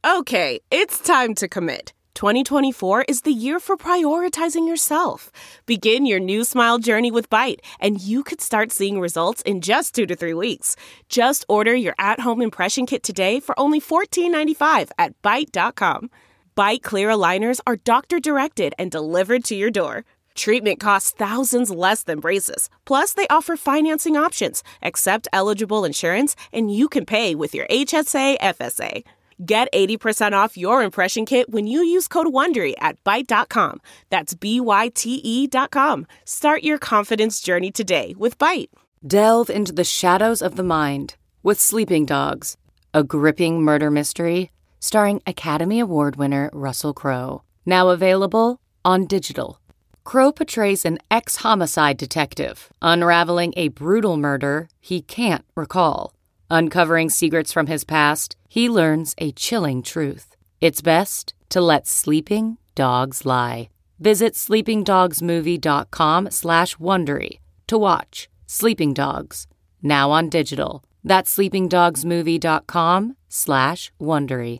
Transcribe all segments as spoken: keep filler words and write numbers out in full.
Okay, it's time to commit. twenty twenty-four is the year for prioritizing yourself. Begin your new smile journey with Byte, and you could start seeing results in just two to three weeks. Just order your at-home impression kit today for only fourteen ninety-five at byte dot com. Byte clear aligners are doctor-directed and delivered to your door. Treatment costs thousands less than braces. Plus, they offer financing options, accept eligible insurance, and you can pay with your H S A F S A. Get eighty percent off your impression kit when you use code WONDERY at byte dot com. That's B Y T E dot com. Start your confidence journey today with Byte. Delve into the shadows of the mind with Sleeping Dogs, a gripping murder mystery starring Academy Award winner Russell Crowe. Now available on digital. Crowe portrays an ex-homicide detective unraveling a brutal murder he can't recall. Uncovering secrets from his past, he learns a chilling truth. It's best to let sleeping dogs lie. Visit sleepingdogsmovie.com slash Wondery to watch Sleeping Dogs, now on digital. That's sleepingdogsmovie.com slash Wondery.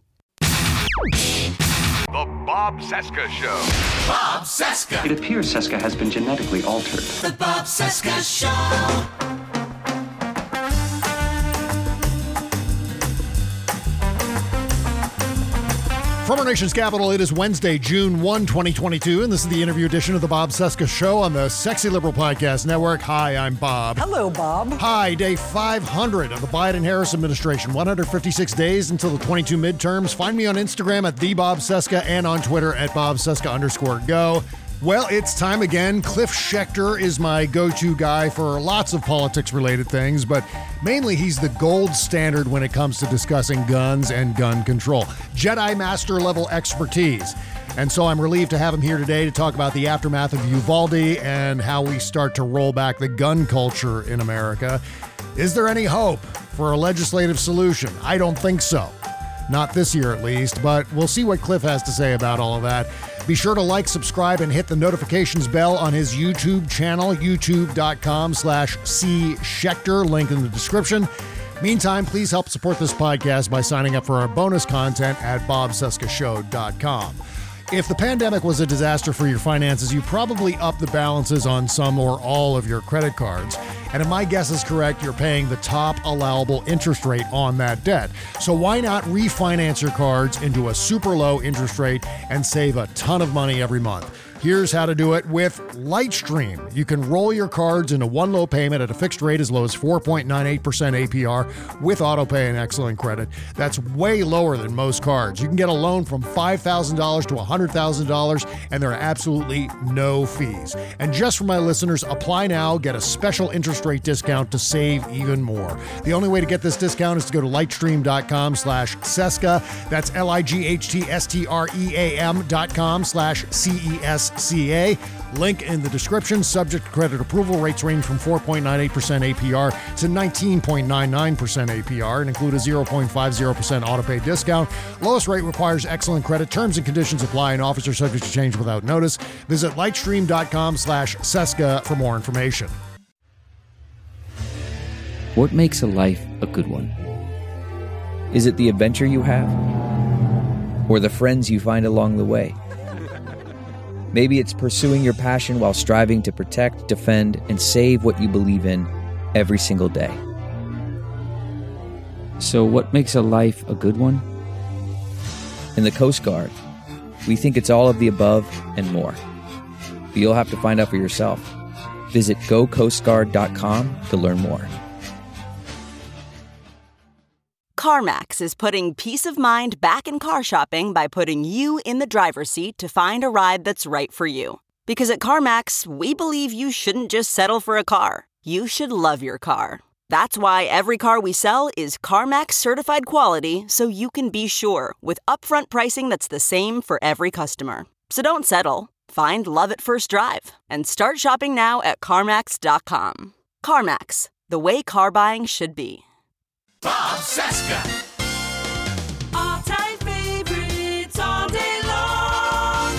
The Bob Cesca Show. Bob Cesca. It appears Cesca has been genetically altered. The Bob Cesca Show. From our nation's capital, it is Wednesday, June first, twenty twenty-two, and this is the interview edition of the Bob Cesca Show on the Sexy Liberal Podcast Network. Hi, I'm Bob. Hello, Bob. Hi, day five hundred of the Biden-Harris administration, one hundred fifty-six days until the twenty-two midterms. Find me on Instagram at the Bob Cesca and on Twitter at Bob Cesca underscore go. Well, it's time again. Cliff Schecter is my go-to guy for lots of politics-related things, but mainly he's the gold standard when it comes to discussing guns and gun control. Jedi Master-level expertise. And so I'm relieved to have him here today to talk about the aftermath of Uvalde and how we start to roll back the gun culture in America. Is there any hope for a legislative solution? I don't think so. Not this year, at least, but we'll see what Cliff has to say about all of that. Be sure to like, subscribe, and hit the notifications bell on his YouTube channel, youtube.com slash C Schecter, link in the description. Meantime, please help support this podcast by signing up for our bonus content at bob cesca show dot com. If the pandemic was a disaster for your finances, you probably upped the balances on some or all of your credit cards. And if my guess is correct, you're paying the top allowable interest rate on that debt. So why not refinance your cards into a super low interest rate and save a ton of money every month? Here's how to do it with Lightstream. You can roll your cards into one low payment at a fixed rate as low as four point nine eight percent A P R with autopay and excellent credit. That's way lower than most cards. You can get a loan from five thousand dollars to one hundred thousand dollars, and there are absolutely no fees. And just for my listeners, apply now, get a special interest rate discount to save even more. The only way to get this discount is to go to lightstream.com slash Cesca. That's L-I-G-H-T-S-T-R-E-A-M dot com slash C-E-S C A. Link in the description. Subject to credit approval. Rates range from four point nine eight percent A P R to nineteen point nine nine percent A P R and include a zero point five zero percent autopay discount. Lowest rate requires excellent credit. Terms and conditions apply, and offers are subject to change without notice. Visit lightstream.com slash Cesca for more information. What makes a life a good one? Is it the adventure you have? Or the friends you find along the way? Maybe it's pursuing your passion while striving to protect, defend, and save what you believe in every single day. So what makes a life a good one? In the Coast Guard, we think it's all of the above and more. But you'll have to find out for yourself. Visit go coast guard dot com to learn more. CarMax is putting peace of mind back in car shopping by putting you in the driver's seat to find a ride that's right for you. Because at CarMax, we believe you shouldn't just settle for a car. You should love your car. That's why every car we sell is CarMax certified quality, so you can be sure with upfront pricing that's the same for every customer. So don't settle. Find love at first drive and start shopping now at CarMax dot com. CarMax, the way car buying should be. Bob Cesca. All-time favorites all day long.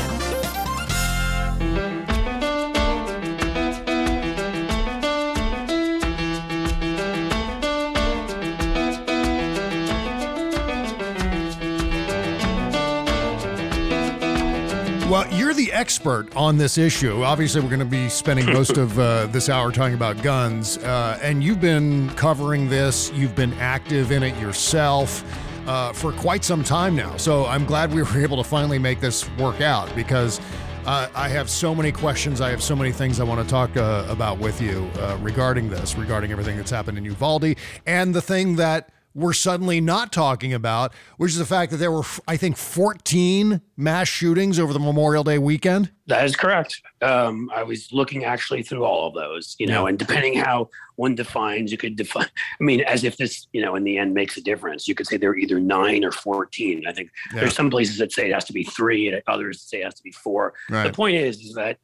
Well, you're the expert on this issue. Obviously, we're going to be spending most of uh, this hour talking about guns, uh, and you've been covering this. You've been active in it yourself uh, for quite some time now. So I'm glad we were able to finally make this work out because uh, I have so many questions. I have so many things I want to talk uh, about with you uh, regarding this, regarding everything that's happened in Uvalde, and the thing that we're suddenly not talking about, which is the fact that there were, I think, fourteen mass shootings over the Memorial Day weekend. That is correct. Um, I was looking actually through all of those, you know, and depending how one defines, you could define, I mean, as if this, you know, in the end makes a difference. You could say they're either nine or fourteen. I think yeah. there's some places that say it has to be three and others say it has to be four. Right. The point is, is that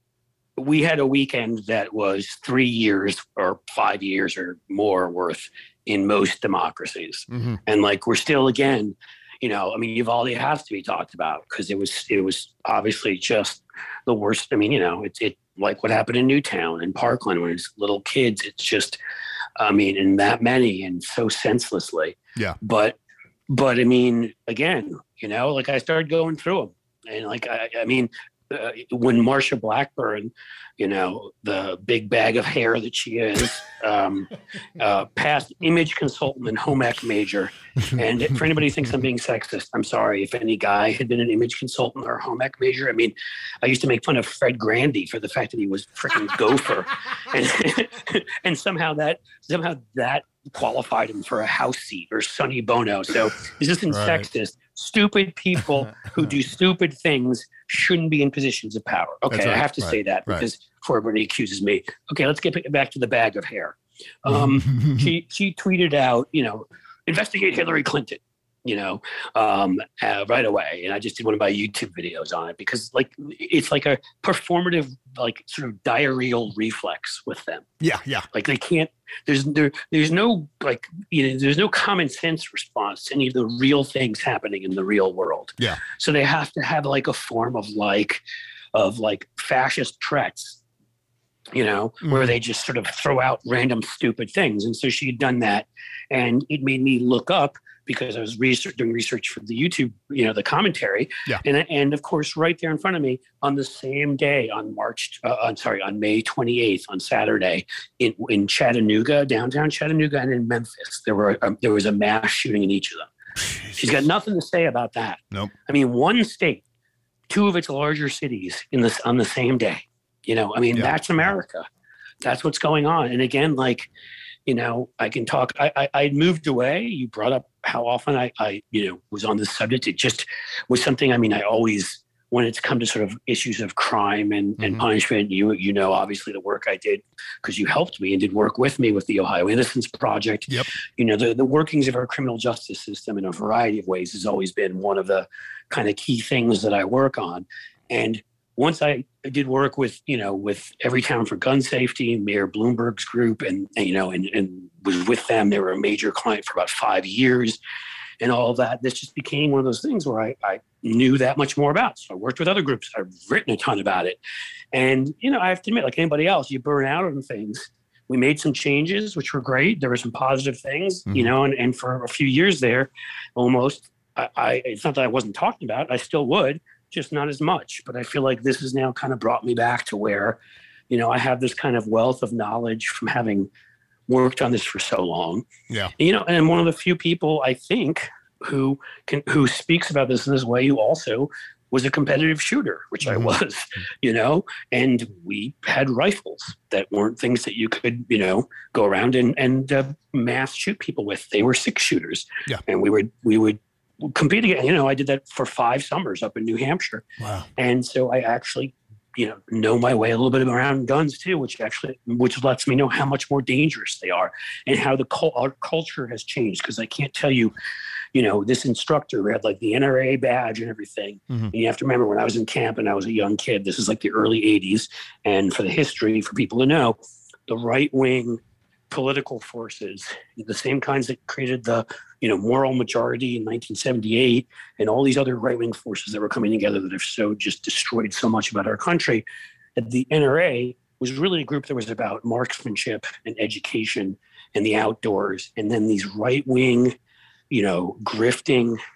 we had a weekend that was three years or five years or more worth in most democracies. Mm-hmm. And like, we're still, again, you know, I mean, Uvalde has to be talked about because it was, it was obviously just the worst. I mean, you know, it's it like what happened in Newtown and Parkland when it's little kids. It's just, I mean, and that many and so senselessly. Yeah. But, but I mean, again, you know, like I started going through them and like, I, I mean, uh, when Marsha Blackburn, you know, the big bag of hair that she is, um, uh, past image consultant and home ec major. And for anybody who thinks I'm being sexist, I'm sorry. If any guy had been an image consultant or a home ec major, I mean, I used to make fun of Fred Grandy for the fact that he was freaking gopher. And, and somehow that, somehow that qualified him for a House seat or Sonny Bono. So this isn't right. sexist. Stupid people who do stupid things shouldn't be in positions of power. Okay, right. I have to right. say that because right. before everybody accuses me. Okay, let's get back to the bag of hair. Um, she she tweeted out, you know, investigate Hillary Clinton, you know, um, uh, right away. And I just did one of my YouTube videos on it because, like, it's like a performative, like, sort of diarrheal reflex with them. Yeah, yeah. Like they can't. There's there there's no like you know there's no common sense response to any of the real things happening in the real world. Yeah. So they have to have like a form of like of like fascist threats, you know, mm. where they just sort of throw out random stupid things. And so she had done that, and it made me look up because I was research, doing research for the YouTube, you know, the commentary. Yeah. And and of course, right there in front of me on the same day on March, uh, I'm sorry, on May twenty-eighth, on Saturday, in in Chattanooga, downtown Chattanooga, and in Memphis, there were um, there was a mass shooting in each of them. She's got nothing to say about that. Nope. I mean, one state, two of its larger cities in this on the same day. You know, I mean, yeah. that's America. That's what's going on. And again, like, you know, I can talk. I, I I moved away. You brought up how often I, I, you know, was on this subject. It just was something. I mean, I always, when it's come to sort of issues of crime and, mm-hmm. and punishment, you you know, obviously the work I did because you helped me and did work with me with the Ohio Innocence Project. Yep. You know, the the workings of our criminal justice system in a variety of ways has always been one of the kind of key things that I work on. And once I did work with, you know, with Everytown for Gun Safety, Mayor Bloomberg's group, and, and you know, and, and was with them. They were a major client for about five years and all of that. This just became one of those things where I, I knew that much more about. So I worked with other groups. I've written a ton about it. And, you know, I have to admit, like anybody else, you burn out on things. We made some changes, which were great. There were some positive things, mm-hmm. you know, and, and for a few years there, almost, I, I it's not that I wasn't talking about it. I still would. Just not as much. But I feel like this has now kind of brought me back to where, you know, I have this kind of wealth of knowledge from having worked on this for so long. Yeah. You know, and I'm one of the few people I think who can who speaks about this in this way who also was a competitive shooter, which mm-hmm. I was, you know, and we had rifles that weren't things that you could, you know, go around and, and uh, mass shoot people with. They were six shooters. Yeah. And we would we would compete again. You know, I did that for five summers up in New Hampshire. Wow. And so I actually, you know, know my way a little bit around guns too, which actually, which lets me know how much more dangerous they are and how the cul- our culture has changed. Cause I can't tell you, you know, this instructor had like the N R A badge and everything. Mm-hmm. And you have to remember when I was in camp and I was a young kid, this is like the early eighties. And for the history, for people to know, the right wing political forces, the same kinds that created the, you know, moral majority in nineteen seventy-eight and all these other right-wing forces that were coming together that have so just destroyed so much about our country. That the N R A was really a group that was about marksmanship and education and the outdoors. And then these right-wing, you know, grifting,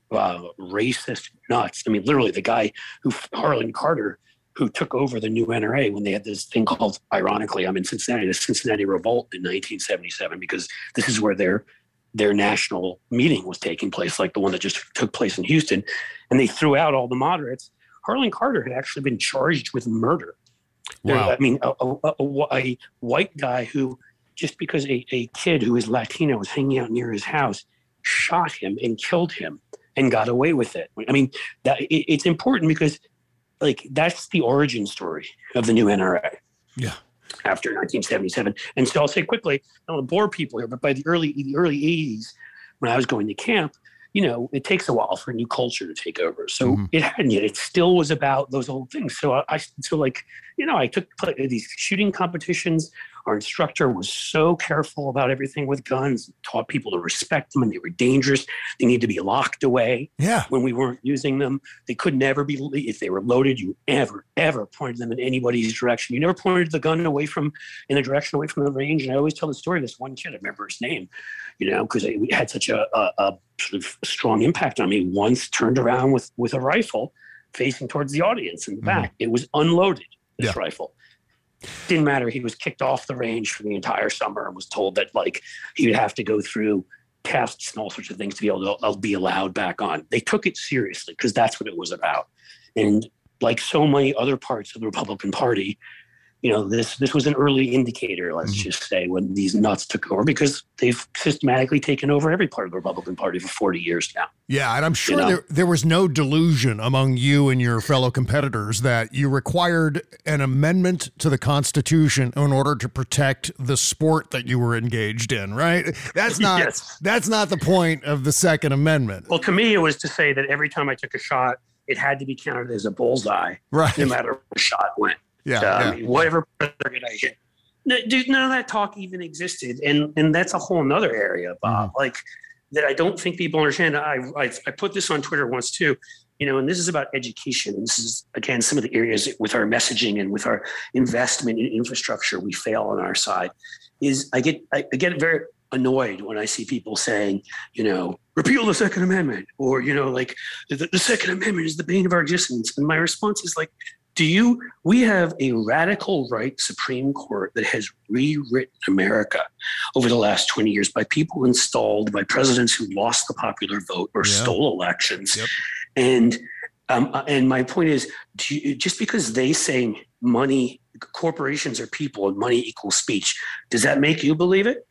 uh, racist nuts. I mean, literally the guy who, Harlan Carter, who took over the new N R A when they had this thing called, ironically, I'm in Cincinnati, the Cincinnati Revolt in nineteen seventy-seven, because this is where their their national meeting was taking place, like the one that just took place in Houston. And they threw out all the moderates. Harlan Carter had actually been charged with murder. Wow. I mean, a, a, a, a white guy who, just because a, a kid who is Latino was hanging out near his house, shot him and killed him and got away with it. I mean, that it, it's important because, like, that's the origin story of the new N R A. Yeah. After nineteen seventy-seven. And so I'll say quickly, I don't want to bore people here, but by the early the early eighties, when I was going to camp, you know, it takes a while for a new culture to take over. So mm-hmm. it hadn't yet. It still was about those old things. So I, I so like, you know, I took these shooting competitions. Our instructor was so careful about everything with guns, taught people to respect them, and they were dangerous. They needed to be locked away yeah. when we weren't using them. They could never be, if they were loaded, you ever, ever pointed them in anybody's direction. You never pointed the gun away from, in the direction away from the range. And I always tell the story of this one kid, I remember his name, you know, because it had such a, a, a sort of strong impact on me. Once turned around with, with a rifle facing towards the audience in the back. Mm-hmm. It was unloaded, this yeah. rifle. Didn't matter. He was kicked off the range for the entire summer and was told that, like, he would have to go through tests and all sorts of things to be able to be allowed back on. They took it seriously because that's what it was about. And like so many other parts of the Republican Party, you know, this this was an early indicator, let's mm-hmm. just say, when these nuts took over, because they've systematically taken over every part of the Republican Party for forty years now. Yeah, and I'm sure you know? there, there was no delusion among you and your fellow competitors that you required an amendment to the Constitution in order to protect the sport that you were engaged in, right? That's not yes. that's not the point of the Second Amendment. Well, to me, it was to say that every time I took a shot, it had to be counted as a bullseye, right? No matter where the shot went. Yeah, so, yeah. I mean, whatever target I hit. No, dude, none of that talk even existed. And and that's a whole nother area, Bob, mm-hmm. like that I don't think people understand. I, I I put this on Twitter once too, you know, and this is about education. This is, again, some of the areas with our messaging and with our investment in infrastructure we fail on our side. Is I get I, I get very annoyed when I see people saying, you know, repeal the Second Amendment, or, you know, like the, the Second Amendment is the bane of our existence. And my response is like, Do you, we have a radical right Supreme Court that has rewritten America over the last twenty years by people installed by presidents who lost the popular vote or yeah. stole elections. Yep. And um, and my point is, do you, just because they say money, corporations are people and money equals speech, does that make you believe it?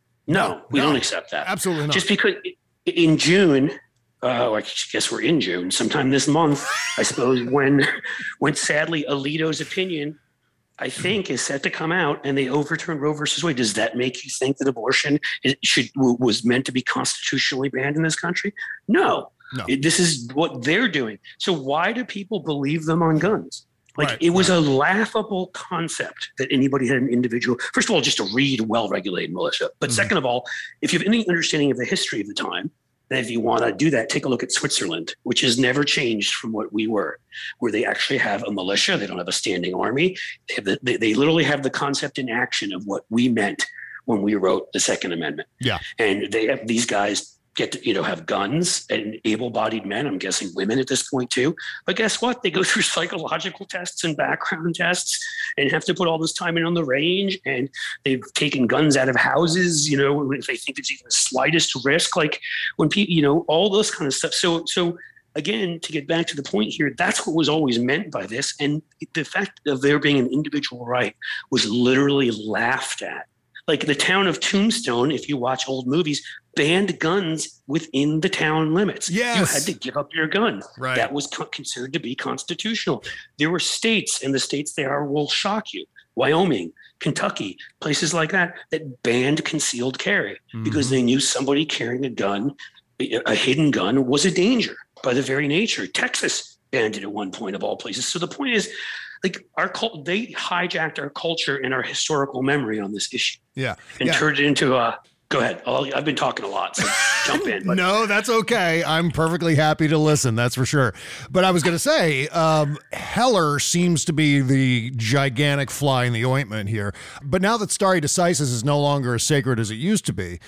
No, we no, don't accept that. Absolutely not. Just because in June, Uh, I guess we're in June, sometime this month, I suppose, when, when sadly Alito's opinion, I think, is set to come out and they overturn Roe versus Wade. Does that make you think that abortion is, should was meant to be constitutionally banned in this country? No. no. It, this is what they're doing. So why do people believe them on guns? Like right, it was right. a laughable concept that anybody had an individual, first of all, just a read well-regulated militia. But mm-hmm. second of all, if you have any understanding of the history of the time, and if you want to do that, take a look at Switzerland, which has never changed from what we were, where they actually have a militia. They don't have a standing army. They, have the, they, they literally have the concept in action of what we meant when we wrote the Second Amendment. Yeah. And they have these guys get to, you know, have guns, and able-bodied men, I'm guessing women at this point too. But guess what? They go through psychological tests and background tests and have to put all this time in on the range. And they've taken guns out of houses, you know, if they think there's even the slightest risk, like when people, you know, all those kind of stuff. So, so again, to get back to the point here, that's what was always meant by this. And the fact of there being an individual right was literally laughed at. Like the town of Tombstone, if you watch old movies, banned guns within the town limits. Yes. You had to give up your gun. Right. That was co- considered to be constitutional. There were states, and the states they are will shock you, Wyoming, Kentucky, places like that, that banned concealed carry mm-hmm. because they knew somebody carrying a gun, a hidden gun, was a danger by the very nature. Texas banned it at one point of all places. So the point is, like our cult, they hijacked our culture and our historical memory on this issue. Yeah, and yeah. turned it into a. Go ahead. I'll, I've been talking a lot, so jump in. But. No, that's okay. I'm perfectly happy to listen. That's for sure. But I was going to say, um, Heller seems to be the gigantic fly in the ointment here. But now that stare decisis is no longer as sacred as it used to be,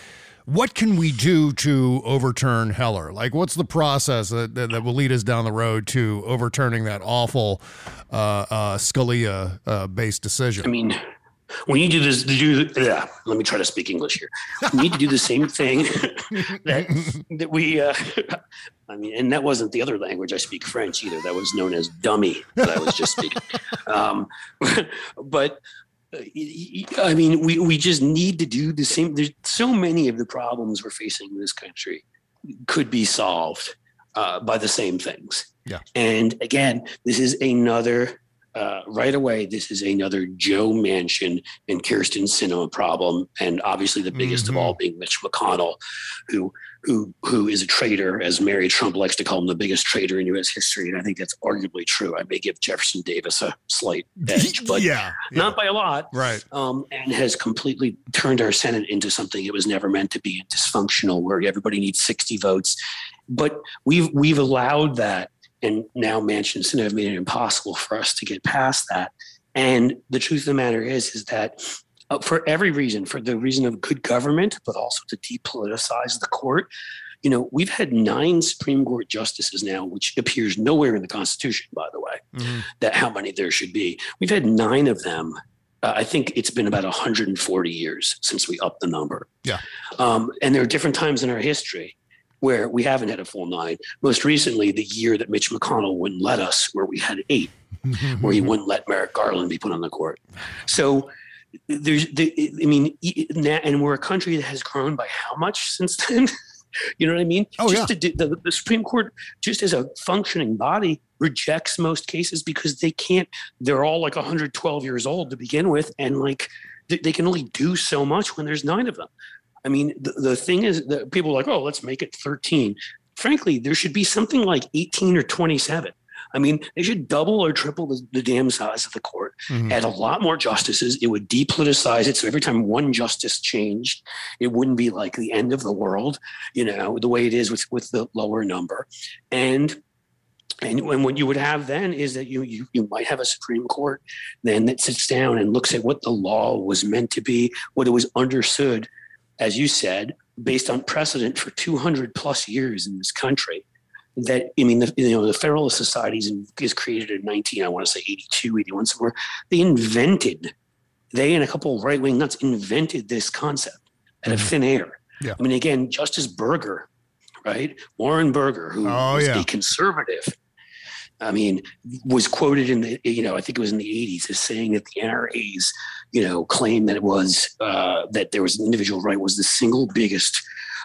What can we do to overturn Heller? Like, what's the process that, that, that will lead us down the road to overturning that awful uh, uh, Scalia-based uh, decision? I mean, we need to do, do yeah, let me try to speak English here. We need to do the same thing that that we, uh, I mean, and that wasn't the other language I speak French either. That was known as dummy that I was just speaking. Um, but I mean, we, we just need to do the same. There's so many of the problems we're facing in this country could be solved uh, by the same things. Yeah. And again, this is another Uh, right away, this is another Joe Manchin and Kyrsten Sinema problem, and obviously the biggest mm-hmm. of all being Mitch McConnell, who who who is a traitor, as Mary Trump likes to call him, the biggest traitor in U S history, and I think that's arguably true. I may give Jefferson Davis a slight edge, but yeah, yeah. not by a lot, right? Um, and has completely turned our Senate into something it was never meant to be, dysfunctional, where everybody needs sixty votes. But we've we've allowed that. And now Manchin and Sinema have made it impossible for us to get past that. And the truth of the matter is, is that uh, for every reason, for the reason of good government, but also to depoliticize the court, you know, we've had nine Supreme Court justices now, which appears nowhere in the Constitution, by the way, mm-hmm. that how many there should be. We've had nine of them. Uh, I think it's been about one hundred forty years since we upped the number. Yeah. Um, and there are different times in our history where we haven't had a full nine. Most recently, the year that Mitch McConnell wouldn't let us, where we had eight, where he wouldn't let Merrick Garland be put on the court. So there's, the, I mean, and we're a country that has grown by how much since then? You know what I mean? Oh, just yeah. To, the, the Supreme Court, just as a functioning body, rejects most cases because they can't, they're all like one hundred twelve years old to begin with. And like, they, they can only do so much when there's nine of them. I mean, the, the thing is that people are like, oh, let's make it thirteen. Frankly, there should be something like eighteen or twenty-seven. I mean, they should double or triple the, the damn size of the court, mm-hmm. add a lot more justices. It would depoliticize it. So every time one justice changed, it wouldn't be like the end of the world, you know, the way it is with, with the lower number. And And, and what you would have then is that you, you you might have a Supreme Court then that sits down and looks at what the law was meant to be, what it was understood, as you said, based on precedent for two hundred plus years in this country. That, I mean, the, you know, the Federalist Societies is created in nineteen, I want to say eighty-two, eighty-one, somewhere. They invented, they and a couple of right-wing nuts invented this concept out of thin air. Yeah. I mean, again, Justice Berger, right? Warren Berger, who oh, was yeah. a conservative, I mean, was quoted in the, you know, I think it was in the eighties as saying that the N R A's, you know, claim that it was, uh, that there was an individual right was the single biggest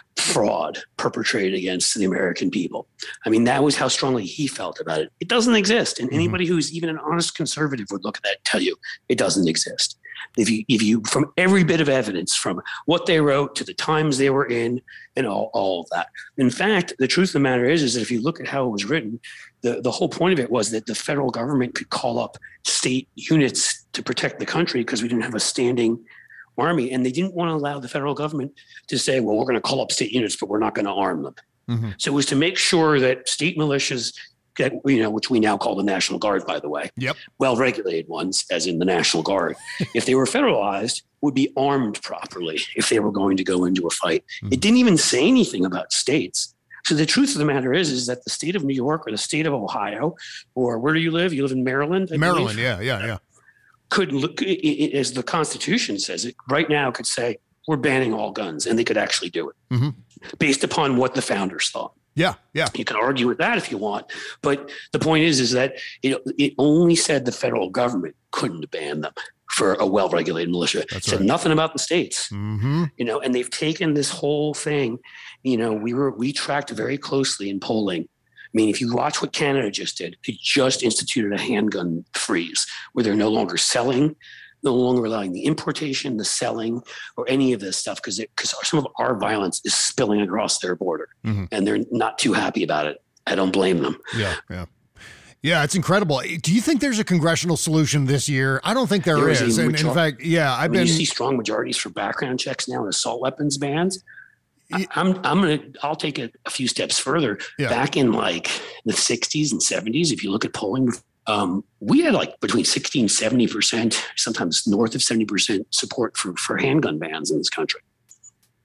fraud perpetrated against the American people. I mean, that was how strongly he felt about it. It doesn't exist. And anybody mm-hmm. who's even an honest conservative would look at that and tell you it doesn't exist. If you, if you, from every bit of evidence, from what they wrote to the times they were in and all, all of that. In fact, the truth of the matter is, is that if you look at how it was written, the, the whole point of it was that the federal government could call up state units to protect the country because we didn't have a standing army. And they didn't want to allow the federal government to say, well, we're going to call up state units, but we're not going to arm them. Mm-hmm. So it was to make sure that state militias, that, you know, which we now call the National Guard, by the way, yep. well-regulated ones, as in the National Guard, if they were federalized, would be armed properly if they were going to go into a fight. Mm-hmm. It didn't even say anything about states. So the truth of the matter is, is that the state of New York or the state of Ohio, or where do you live? You live in Maryland? I Maryland, believe? yeah, yeah, yeah. Could look, as the Constitution says it, right now could say, we're banning all guns, and they could actually do it mm-hmm. based upon what the founders thought. Yeah, yeah. You can argue with that if you want, but the point is, is that it, it only said the federal government couldn't ban them for a well-regulated militia. That's it said right. nothing about the states, mm-hmm. you know, and they've taken this whole thing. You know, we were we tracked very closely in polling. I mean, if you watch what Canada just did, it just instituted a handgun freeze where they're no longer selling, no longer allowing the importation, the selling, or any of this stuff because because some of our violence is spilling across their border, mm-hmm. and they're not too happy about it. I don't blame them. Yeah, yeah. Yeah, it's incredible. Do you think there's a congressional solution this year? I don't think there, there is. is and major- in fact, yeah, I've when been. You see strong majorities for background checks now and assault weapons bans. I, I'm I'm gonna I'll take it a few steps further. Yeah. Back in like the sixties and seventies, if you look at polling, um, we had like between sixty and seventy percent, sometimes north of seventy percent support for for handgun bans in this country.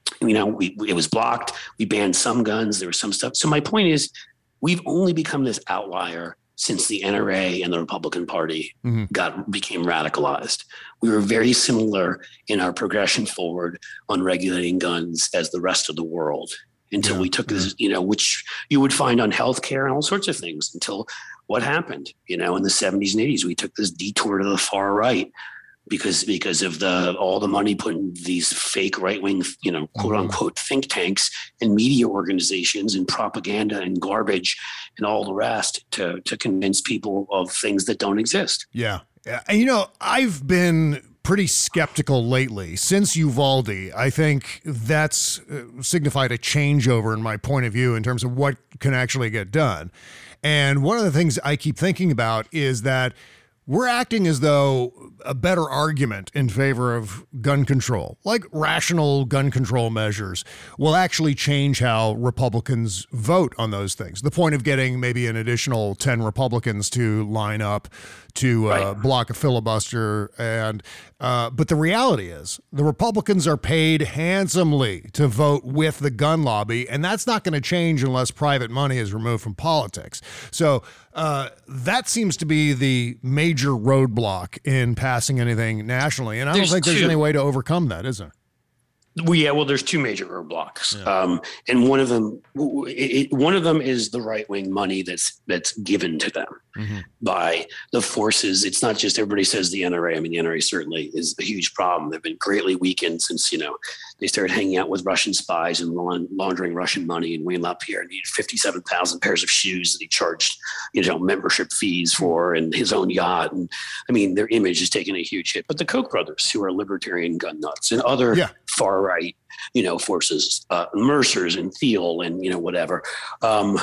You know, we, it was blocked. We banned some guns. There was some stuff. So my point is, we've only become this outlier since the N R A and the Republican Party mm-hmm. got became radicalized. We were very similar in our progression forward on regulating guns as the rest of the world until yeah. we took this, you know, which you would find on healthcare and all sorts of things until what happened, you know, in the seventies and eighties. We took this detour to the far right because because of the all the money put in these fake right-wing, you know, quote unquote think tanks and media organizations and propaganda and garbage and all the rest to to convince people of things that don't exist. Yeah. Yeah. And, you know, I've been pretty skeptical lately since Uvalde. I think that's signified a changeover in my point of view in terms of what can actually get done. And one of the things I keep thinking about is that we're acting as though a better argument in favor of gun control, like rational gun control measures, will actually change how Republicans vote on those things. The point of getting maybe an additional ten Republicans to line up to uh, right. block a filibuster. And uh, but the reality is the Republicans are paid handsomely to vote with the gun lobby, and that's not going to change unless private money is removed from politics. So uh, that seems to be the major roadblock in passing anything nationally. And I there's don't think there's two. any way to overcome that, is there? Well, yeah, well, there's two major roadblocks, yeah. um, and one of them, it, one of them is the right wing money that's that's given to them mm-hmm. by the forces. It's not just everybody says the N R A. I mean, the N R A certainly is a huge problem. They've been greatly weakened since you know they started hanging out with Russian spies and laundering Russian money. And Wayne LaPierre needed fifty-seven thousand pairs of shoes that he charged, you know, membership fees for, and his own yacht. And I mean, their image is taking a huge hit. But the Koch brothers, who are libertarian gun nuts, and other yeah. far right, you know, forces, uh, Mercers and Thiel and, you know, whatever. Um,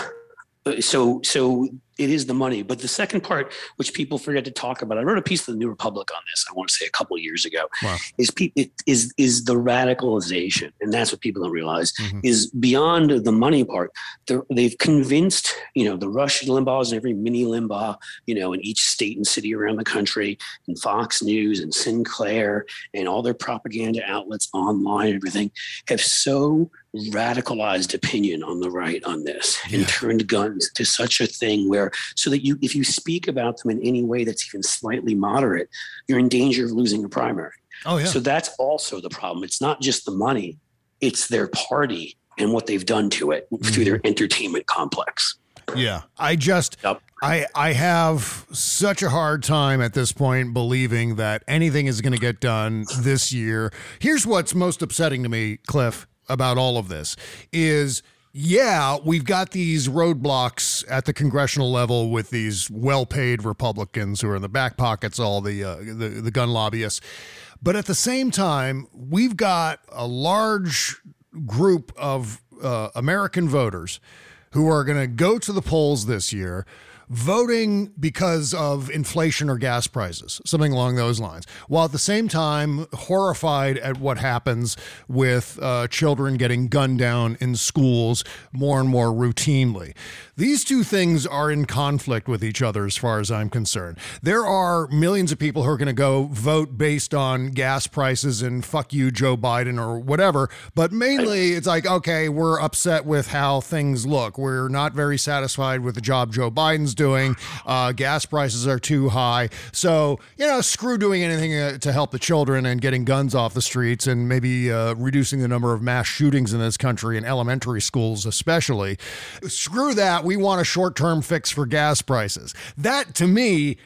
so, so it is the money. But the second part, which people forget to talk about, I wrote a piece of the New Republic on this, I want to say a couple of years ago, wow. is, pe- it, is, is the radicalization. And that's what people don't realize mm-hmm. is beyond the money part. They've convinced, you know, the Rush Limbaughs and every mini Limbaugh, you know, in each state and city around the country, and Fox News and Sinclair and all their propaganda outlets online and everything have so radicalized opinion on the right on this yeah. and turned guns to such a thing where so that you if you speak about them in any way that's even slightly moderate, you're in danger of losing a primary. Oh yeah. So that's also the problem. It's not just the money, it's their party and what they've done to it mm-hmm. through their entertainment complex. Yeah. I just yep. I I have such a hard time at this point believing that anything is going to get done this year. Here's what's most upsetting to me, Cliff, about all of this is, yeah, we've got these roadblocks at the congressional level with these well-paid Republicans who are in the back pockets, all the, uh, the the gun lobbyists. But at the same time, we've got a large group of uh, American voters who are going to go to the polls this year voting because of inflation or gas prices, something along those lines, while at the same time horrified at what happens with uh, children getting gunned down in schools more and more routinely. These two things are in conflict with each other as far as I'm concerned. There are millions of people who are going to go vote based on gas prices and fuck you, Joe Biden or whatever, but mainly it's like, okay, we're upset with how things look. We're not very satisfied with the job Joe Biden's doing. Uh, gas prices are too high. So, you know, screw doing anything uh, to help the children and getting guns off the streets and maybe uh, reducing the number of mass shootings in this country in elementary schools especially. Screw that. We want a short-term fix for gas prices. That, to me,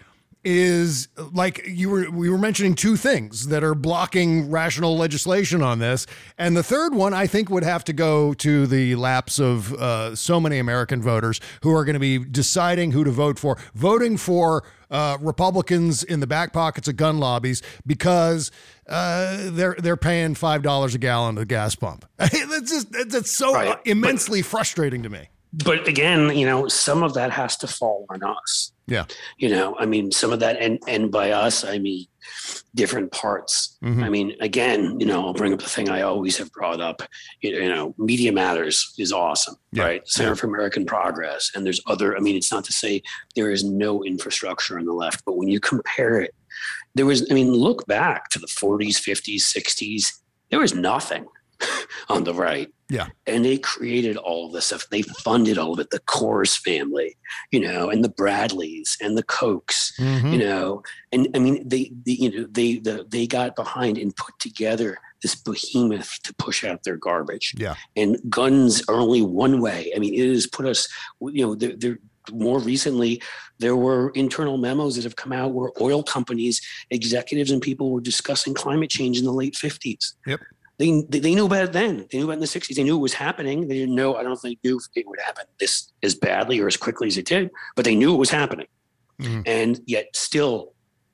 is like you were we were mentioning two things that are blocking rational legislation on this. And the third one, I think, would have to go to the laps of uh, so many American voters who are going to be deciding who to vote for, voting for uh, Republicans in the back pockets of gun lobbies because uh, they're they're paying five dollars a gallon at the gas pump. That's just that's so right. immensely but, frustrating to me. But again, you know, some of that has to fall on us. Yeah. You know, I mean, some of that, and, and by us, I mean, different parts. Mm-hmm. I mean, again, you know, I'll bring up the thing I always have brought up, you, you know, Media Matters is awesome, yeah. right? Center yeah. for American Progress. And there's other, I mean, it's not to say there is no infrastructure on the left, but when you compare it, there was, I mean, look back to the forties, fifties, sixties, there was nothing. on the right. Yeah. And they created all of this stuff. They funded all of it, the Coors family, you know, and the Bradleys and the Kochs, Mhm. you know, and I mean, they, they you know, they, the, they got behind and put together this behemoth to push out their garbage. Yeah. And guns are only one way. I mean, it has put us, you know, they're, they're more recently, there were internal memos that have come out where oil companies, executives and people were discussing climate change in the late fifties. Yep. They, they they knew about it then. They knew about it in the sixties. They knew it was happening. They didn't know. I don't think they knew it would happen this as badly or as quickly as it did, but they knew it was happening. Mhm. And yet still,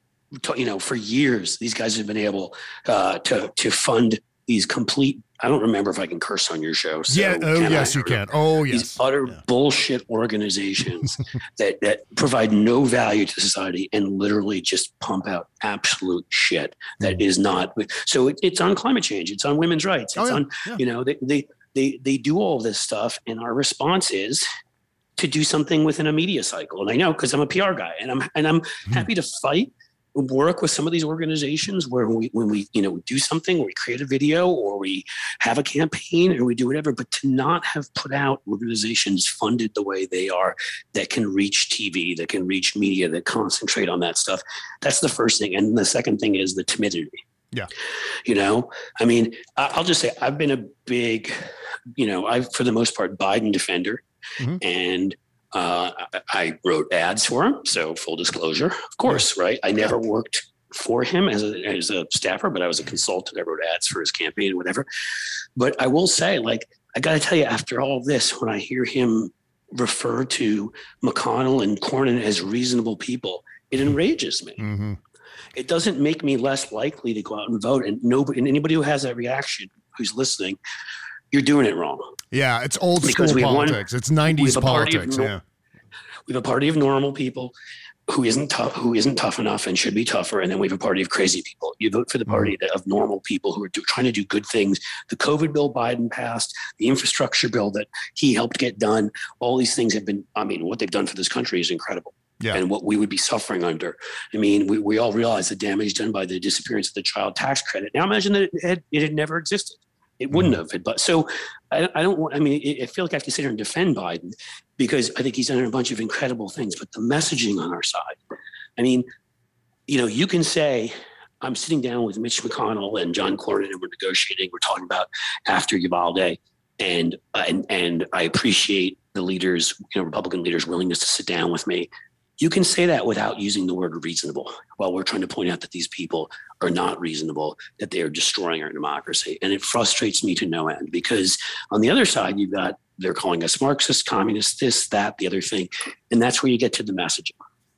you know, for years, these guys have been able uh, to to fund these complete, I don't remember if I can curse on your show. So yeah. Oh, can yes, I? you can. Oh, yes. These utter Yeah. bullshit organizations that, that provide no value to society and literally just pump out absolute shit that is not. So it, it's on climate change. It's on women's rights. It's Oh, yeah. on, Yeah. you know, they, they, they, they do all this stuff. And our response is to do something within a media cycle. And I know, because I'm a P R guy, and I'm, and I'm happy to fight, work with some of these organizations where we, when we, you know, do something, or we create a video, or we have a campaign, or we do whatever, but to not have put out organizations funded the way they are, that can reach T V, that can reach media, that concentrate on that stuff. That's the first thing. And the second thing is the timidity. Yeah. You know, I mean, I- I'll just say I've been a big, you know, I, for the most part, Biden defender. Mhm. And Uh, I, I wrote ads for him. So full disclosure, of course, right? I never worked for him as a, as a staffer, but I was a consultant. I wrote ads for his campaign and whatever. But I will say, like, I got to tell you, after all of this, when I hear him refer to McConnell and Cornyn as reasonable people, it enrages me. Mhm. It doesn't make me less likely to go out and vote. And nobody, and anybody who has that reaction, who's listening, you're doing it wrong. Yeah. It's old Because school we have one- politics. It's nineties we have a party of politics. no- Yeah. We have a party of normal people who isn't tough, who isn't tough enough and should be tougher. And then we have a party of crazy people. You vote for the party Mm-hmm. of normal people who are do, trying to do good things. The COVID bill Biden passed, the infrastructure bill that he helped get done. All these things have been, I mean, what they've done for this country is incredible. Yeah. And what we would be suffering under. I mean, we, we all realize the damage done by the disappearance of the child tax credit. Now imagine that it had, it had never existed. It wouldn't have. But so I, I don't want, I mean, I feel like I have to sit here and defend Biden because I think he's done a bunch of incredible things, but the messaging on our side, I mean, you know, you can say, I'm sitting down with Mitch McConnell and John Cornyn and we're negotiating, we're talking about after Uvalde, and, and, and I appreciate the leaders, you know, Republican leaders' willingness to sit down with me. You can say that without using the word reasonable, while we're trying to point out that these people are not reasonable, that they are destroying our democracy. And it frustrates me to no end because on the other side, you've got, they're calling us Marxist, communist, this, that, the other thing. And that's where you get to the messaging.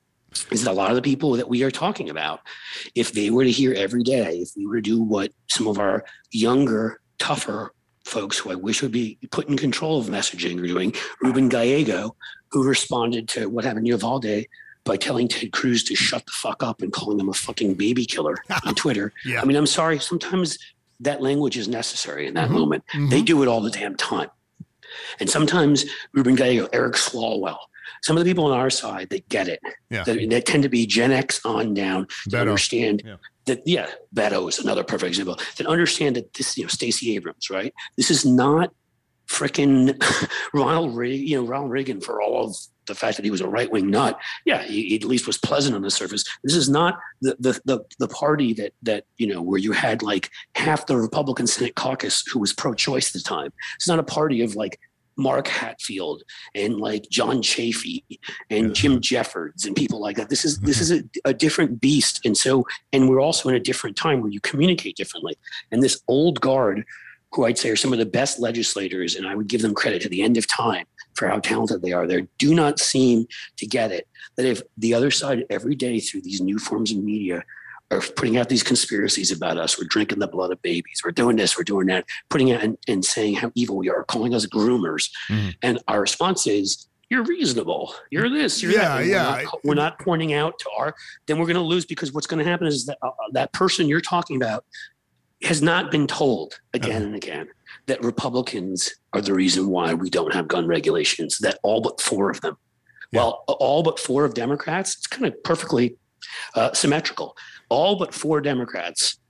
Is that a lot of the people that we are talking about, if they were to hear every day, if we were to do what some of our younger, tougher folks who I wish would be put in control of messaging are doing, Ruben Gallego, who responded to what happened in Uvalde by telling Ted Cruz to shut the fuck up and calling him a fucking baby killer on Twitter. Yeah. I mean, I'm sorry. Sometimes that language is necessary in that Mhm. moment. Mhm. They do it all the damn time. And sometimes Ruben Gallego, Eric Swalwell, some of the people on our side that get it, Yeah. that, that tend to be Gen X on down, to Beto. understand Yeah. that, yeah, Beto is another perfect example, that understand that this, you know, Stacey Abrams, right? This is not frickin' Ronald Reagan, you know, Ronald Reagan, for all of the fact that he was a right-wing nut. Yeah, he, he at least was pleasant on the surface. This is not the, the the the party that that you know where you had like half the Republican Senate caucus who was pro-choice at the time. It's not a party of like Mark Hatfield and like John Chafee and Jim Jeffords and people like that. This is this is a, a different beast, and so and we're also in a different time where you communicate differently. And this old guard, who I'd say are some of the best legislators, and I would give them credit to the end of time for how talented they are, they do not seem to get it, that if the other side every day through these new forms of media are putting out these conspiracies about us, we're drinking the blood of babies, we're doing this, we're doing that, putting out and, and saying how evil we are, calling us groomers. Mm-hmm. And our response is, you're reasonable, you're this, you're Yeah, that. And yeah. We're not, we're not pointing out to our, then we're going to lose, because what's going to happen is that uh, that person you're talking about has not been told again and again that Republicans are the reason why we don't have gun regulations, that all but four of them, Yeah. well, all but four of Democrats, it's kind of perfectly uh, symmetrical. All but four Democrats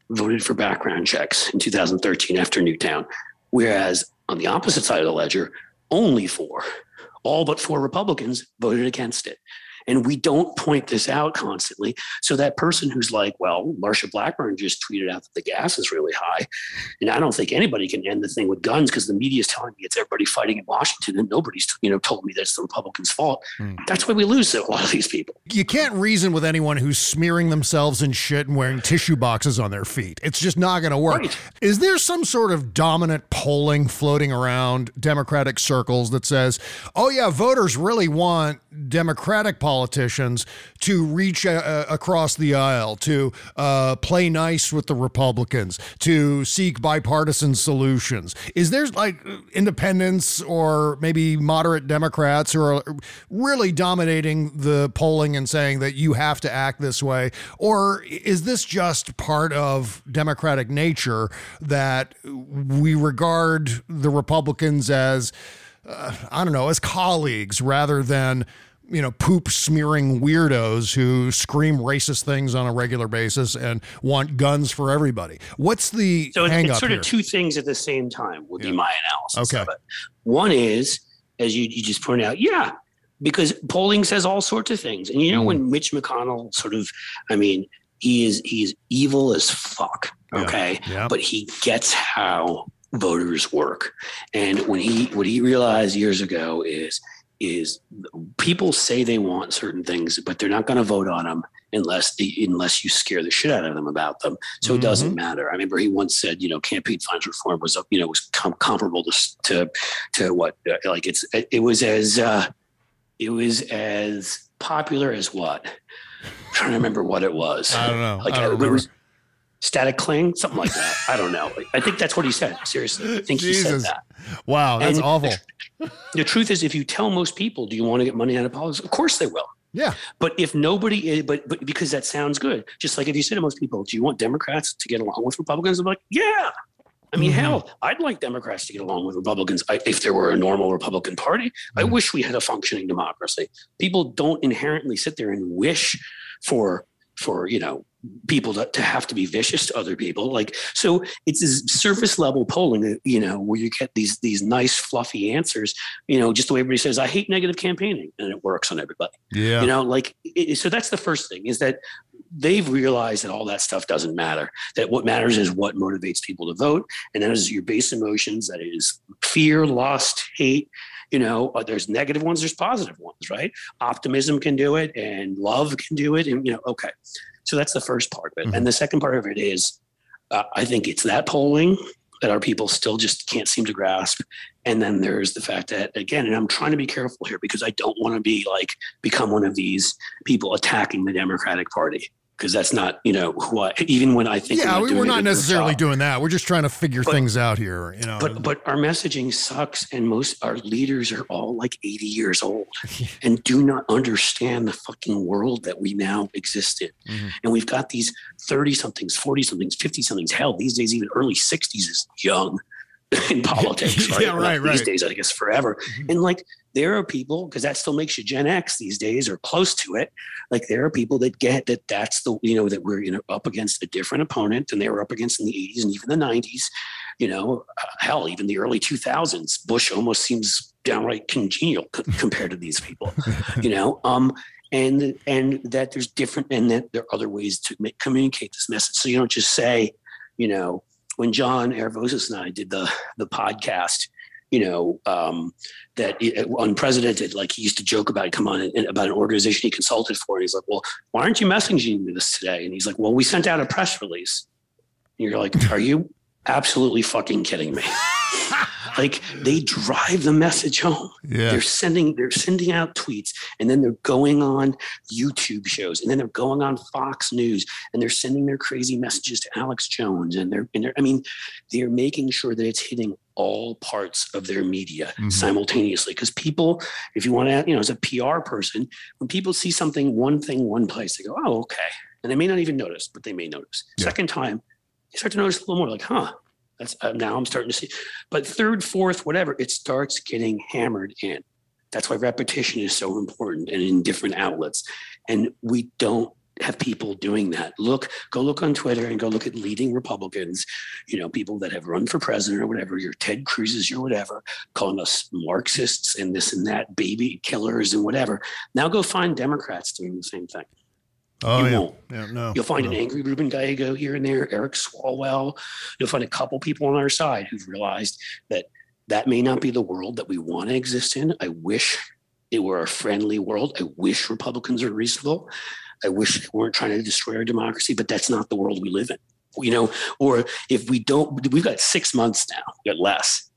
voted for background checks in two thousand thirteen after Newtown, whereas on the opposite side of the ledger, only four, all but four Republicans voted against it. And we don't point this out constantly. So that person who's like, well, Marsha Blackburn just tweeted out that the gas is really high. And I don't think anybody can end the thing with guns because the media is telling me it's everybody fighting in Washington and nobody's, you know, told me that's the Republicans' fault. Mm. That's why we lose a lot of these people. You can't reason with anyone who's smearing themselves in shit and wearing tissue boxes on their feet. It's just not going to work. Right. Is there some sort of dominant polling floating around Democratic circles that says, oh yeah, voters really want Democratic politicians to reach uh, across the aisle, to uh, play nice with the Republicans, to seek bipartisan solutions? Is there like independents or maybe moderate Democrats who are really dominating the polling and saying that you have to act this way? Or is this just part of Democratic nature that we regard the Republicans as, uh, I don't know, as colleagues rather than, you know, poop smearing weirdos who scream racist things on a regular basis and want guns for everybody? What's the so hang it's up sort here? of two things at the same time would yeah. be my analysis okay. of it. One is, as you, you just pointed out, yeah, because polling says all sorts of things. And you know, mm. when Mitch McConnell sort of, I mean, he is he's evil as fuck, okay? Yeah. Yeah. But he gets how voters work. And when he what he realized years ago is is people say they want certain things, but they're not going to vote on them unless unless you scare the shit out of them about them. So mm-hmm. it doesn't matter. I remember he once said, you know, campaign finance reform was, you know, was com- comparable to, to, to what, uh, like it's, it was as, uh, it was as popular as what? I'm trying to remember what it was. I don't know. Like I don't it was static cling, something like that. I don't know. I think that's what he said. Seriously. I think Jesus. he said that. Wow. That's and awful. The, the truth is, if you tell most people, do you want to get money out of politics? Of course they will. Yeah. But if nobody, but but because that sounds good, just like if you say to most people, do you want Democrats to get along with Republicans? I'm like, yeah. I mean, mm-hmm. hell, I'd like Democrats to get along with Republicans I, if there were a normal Republican Party. Mm-hmm. I wish we had a functioning democracy. People don't inherently sit there and wish for, for you know, people to, to have to be vicious to other people. Like, so it's this surface level polling, you know, where you get these these nice fluffy answers, you know, just the way everybody says, I hate negative campaigning, and it works on everybody. Yeah. You know, like, it, so that's the first thing, is that they've realized that all that stuff doesn't matter, that what matters is what motivates people to vote. And that is your base emotions. That is fear, lust, hate. You know, uh, there's negative ones, there's positive ones, right? Optimism can do it, and love can do it. And, you know, okay. So that's the first part of it. Mm-hmm. And the second part of it is, uh, I think it's that polling that our people still just can't seem to grasp. And then there's the fact that, again, and I'm trying to be careful here because I don't want to be like, become one of these people attacking the Democratic Party. Because that's not, you know, who I, even when I think. Yeah, we're, we're not necessarily job, doing that. We're just trying to figure but, things out here, you know. But but our messaging sucks, and most our leaders are all like eighty years old and do not understand the fucking world that we now exist in. Mm-hmm. And we've got these thirty somethings, forty somethings, fifty somethings. Hell, these days even early sixties is young in politics. Right? Yeah, right, right. These days, I guess forever. Mm-hmm. And like, there are people, because that still makes you Gen X these days, or close to it. Like, there are people that get that that's the, you know, that we're, you know, up against a different opponent than they were up against in the eighties and even the nineties. You know, uh, hell, even the early two thousands, Bush almost seems downright congenial co- compared to these people, you know, um, and, and that there's different, and that there are other ways to make, communicate this message. So you don't just say, you know, when John Arvosis and I did the, the podcast, you know, um, that it, unprecedented, like he used to joke about, come on, and, about an organization he consulted for. And he's like, well, why aren't you messaging me this today? And he's like, well, we sent out a press release. And you're like, are you absolutely fucking kidding me? Like, they drive the message home. Yeah. They're sending, they're sending out tweets, and then they're going on YouTube shows, and then they're going on Fox News, and they're sending their crazy messages to Alex Jones. And they're, and they're I mean, they're making sure that it's hitting all parts of their media mm-hmm. simultaneously. Because people, if you want to, you know, as a P R person, when people see something, one thing, one place, they go, oh, okay. And they may not even notice, but they may notice. Yeah. Second time, you start to notice a little more, like, huh, that's uh, now I'm starting to see. But third, fourth, whatever, it starts getting hammered in. That's why repetition is so important, and in different outlets. And we don't have people doing that. Look, go look on Twitter and go look at leading Republicans, you know, people that have run for president or whatever, your Ted Cruz's, your whatever, calling us Marxists and this and that, baby killers and whatever. Now go find Democrats doing the same thing. Oh, you yeah. won't. yeah. No. You'll find no. an angry Ruben Gallego here and there, Eric Swalwell. You'll find a couple people on our side who've realized that that may not be the world that we want to exist in. I wish it were a friendly world. I wish Republicans are reasonable. I wish they weren't trying to destroy our democracy, but that's not the world we live in. You know, or if we don't, we've got six months now, we've got less.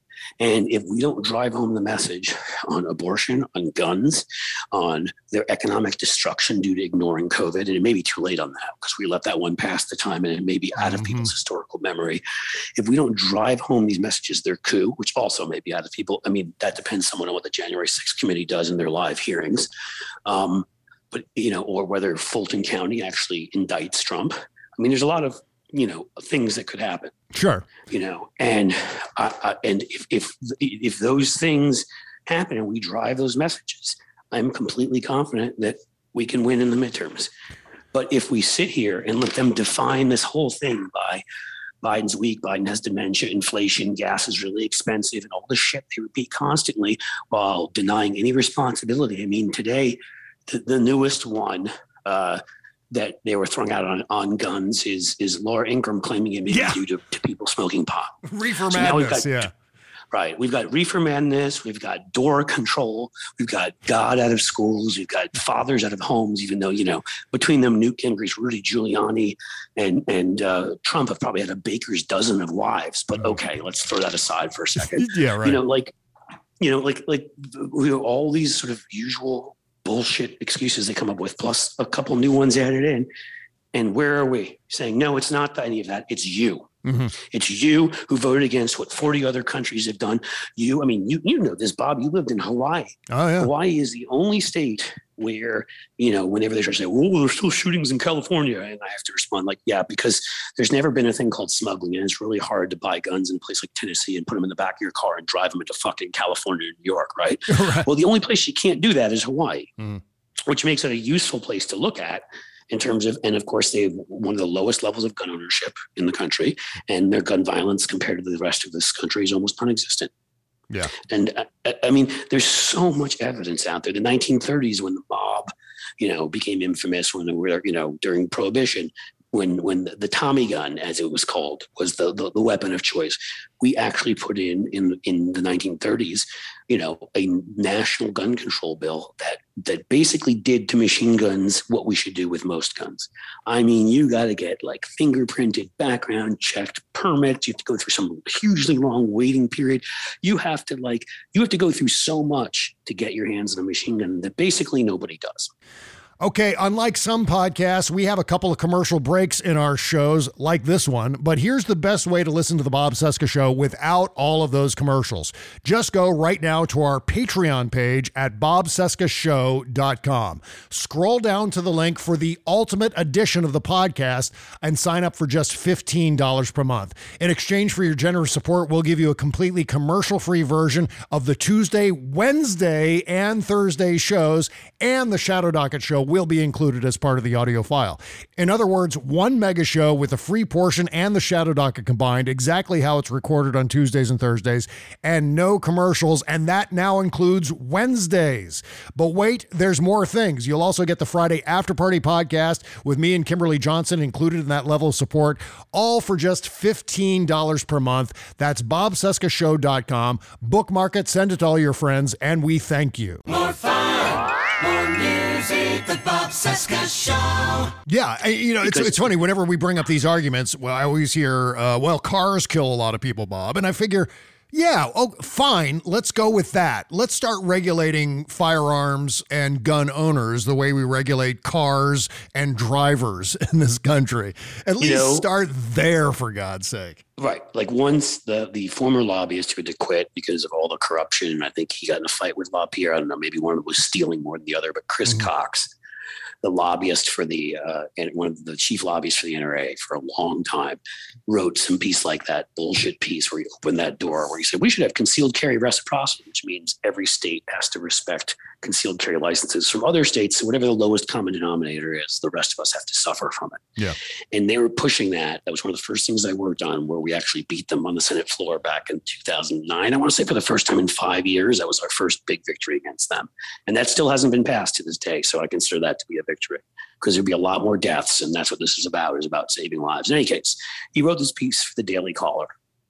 And if we don't drive home the message on abortion, on guns, on their economic destruction due to ignoring COVID, and it may be too late on that because we let that one pass the time and it may be out of mm-hmm. people's historical memory. If we don't drive home these messages, their coup, which also may be out of people. I mean, that depends somewhat on what the January sixth committee does in their live hearings. Um, but, you know, or whether Fulton County actually indicts Trump. I mean, there's a lot of, you know, things that could happen. Sure. You know, and uh, uh, and if if if those things happen and we drive those messages, I'm completely confident that we can win in the midterms. But if we sit here and let them define this whole thing by Biden's weak, Biden has dementia, inflation, gas is really expensive, and all the shit they repeat constantly while denying any responsibility. I mean, today, the, the newest one, uh, that they were throwing out on, on guns is is Laura Ingraham claiming it may yeah. be due to, to people smoking pot. Reefer so madness, got, yeah. Right. We've got reefer madness. We've got door control. We've got God out of schools. We've got fathers out of homes, even though, you know, between them, Newt Gingrich, Rudy Giuliani, and and uh, Trump have probably had a baker's dozen of wives. But okay, let's throw that aside for a second. yeah, right. You know, like, you know, like, like we have all these sort of usual bullshit excuses they come up with, plus a couple new ones added in. And where are we? Saying, no, it's not any of that. It's you. Mm-hmm. It's you who voted against what forty other countries have done. You, I mean, you you know this, Bob. You lived in Hawaii. Oh, yeah. Hawaii is the only state where, you know, whenever they try to say, well, there's still shootings in California. And I have to respond like, yeah, because there's never been a thing called smuggling. And it's really hard to buy guns in a place like Tennessee and put them in the back of your car and drive them into fucking California and New York, right? right. Well, the only place you can't do that is Hawaii, mm. which makes it a useful place to look at. In terms of, and of course, they have one of the lowest levels of gun ownership in the country, and their gun violence compared to the rest of this country is almost non-existent. Yeah. And I, I mean, there's so much evidence out there. The nineteen thirties, when the mob, you know, became infamous, when they were, you know, during Prohibition, when when the, the Tommy gun, as it was called, was the, the the weapon of choice. We actually put in in in the nineteen thirties, you know, a national gun control bill that that basically did to machine guns what we should do with most guns. I mean, you got to get like fingerprinted, background checked, permits. You have to go through some hugely long waiting period. You have to like you have to go through so much to get your hands on a machine gun that basically nobody does. Okay, unlike some podcasts, we have a couple of commercial breaks in our shows like this one, but here's the best way to listen to the Bob Cesca Show without all of those commercials. Just go right now to our Patreon page at bob cesca show dot com. Scroll down to the link for the ultimate edition of the podcast and sign up for just fifteen dollars per month. In exchange for your generous support, we'll give you a completely commercial-free version of the Tuesday, Wednesday, and Thursday shows, and the Shadow Docket Show will be included as part of the audio file. In other words, one mega show with the free portion and the Shadow Docket combined, exactly how it's recorded on Tuesdays and Thursdays, and no commercials, and that now includes Wednesdays. But wait, there's more things. You'll also get the Friday After Party podcast with me and Kimberly Johnson included in that level of support, all for just fifteen dollars per month. That's bob cesca show dot com. Bookmark it, send it to all your friends, and we thank you. More fun, more music, the Bob Cesca Show. Yeah, I- you know, it's it's funny, whenever we bring up these arguments, well, I always hear, uh, well, cars kill a lot of people, Bob. And I figure, yeah, oh, fine, let's go with that. Let's start regulating firearms and gun owners the way we regulate cars and drivers in this country. At least You know- start there, for God's sake. Right. Like once the, the former lobbyist who had to quit because of all the corruption, and I think he got in a fight with LaPierre. I don't know, maybe one of them was stealing more than the other, but Chris mm-hmm. Cox, the lobbyist for the, uh, and one of the chief lobbyists for the N R A for a long time, wrote some piece like that bullshit piece where he opened that door where he said, we should have concealed carry reciprocity, which means every state has to respect concealed carry licenses from other states. So whatever the lowest common denominator is, the rest of us have to suffer from it. Yeah. And they were pushing that. That was one of the first things I worked on, where we actually beat them on the Senate floor back in two thousand nine. I want to say for the first time in five years, that was our first big victory against them. And that still hasn't been passed to this day. So I consider that to be a victory, because there'd be a lot more deaths. And that's what this is about, is about saving lives. In any case, he wrote this piece for the Daily Caller.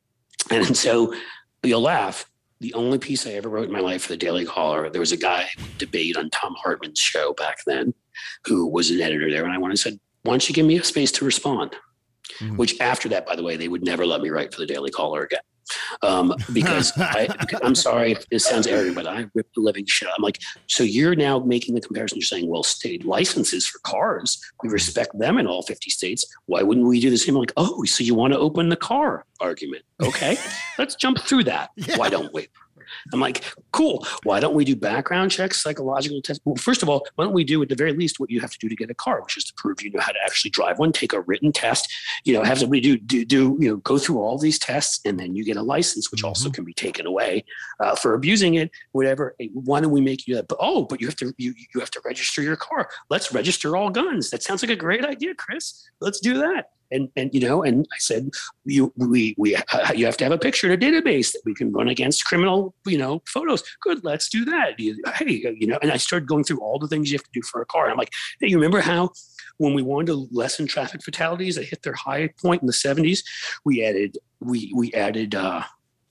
And so you'll laugh. The only piece I ever wrote in my life for the Daily Caller, there was a guy who would debate on Tom Hartman's show back then, who was an editor there. And I went and said, why don't you give me a space to respond? Mm-hmm. Which after that, by the way, they would never let me write for the Daily Caller again. Um, because I, I'm sorry if this sounds arrogant, but I ripped the living shit out. I'm like, so you're now making the comparison. You're saying, well, state licenses for cars, we respect them in all fifty states. Why wouldn't we do the same? I'm like, oh, so you want to open the car argument? Okay, let's jump through that. Yeah. Why don't we? I'm like, cool. Why don't we do background checks, psychological tests? Well, first of all, why don't we do at the very least what you have to do to get a car, which is to prove you know how to actually drive one, take a written test, you know, have somebody do, do, do you know, go through all these tests, and then you get a license, which mm-hmm. also can be taken away uh, for abusing it, whatever. Why don't we make you that? But, oh, but you have to, you, you have to register your car. Let's register all guns. That sounds like a great idea, Chris. Let's do that. And, and, you know, and I said, you, we, we, uh, you have to have a picture in a database that we can run against criminal, you know, photos. Good. Let's do that. You, hey, you know, and I started going through all the things you have to do for a car. And I'm like, hey, you remember how when we wanted to lessen traffic fatalities that hit their high point in the seventies, we added, we, we added, uh,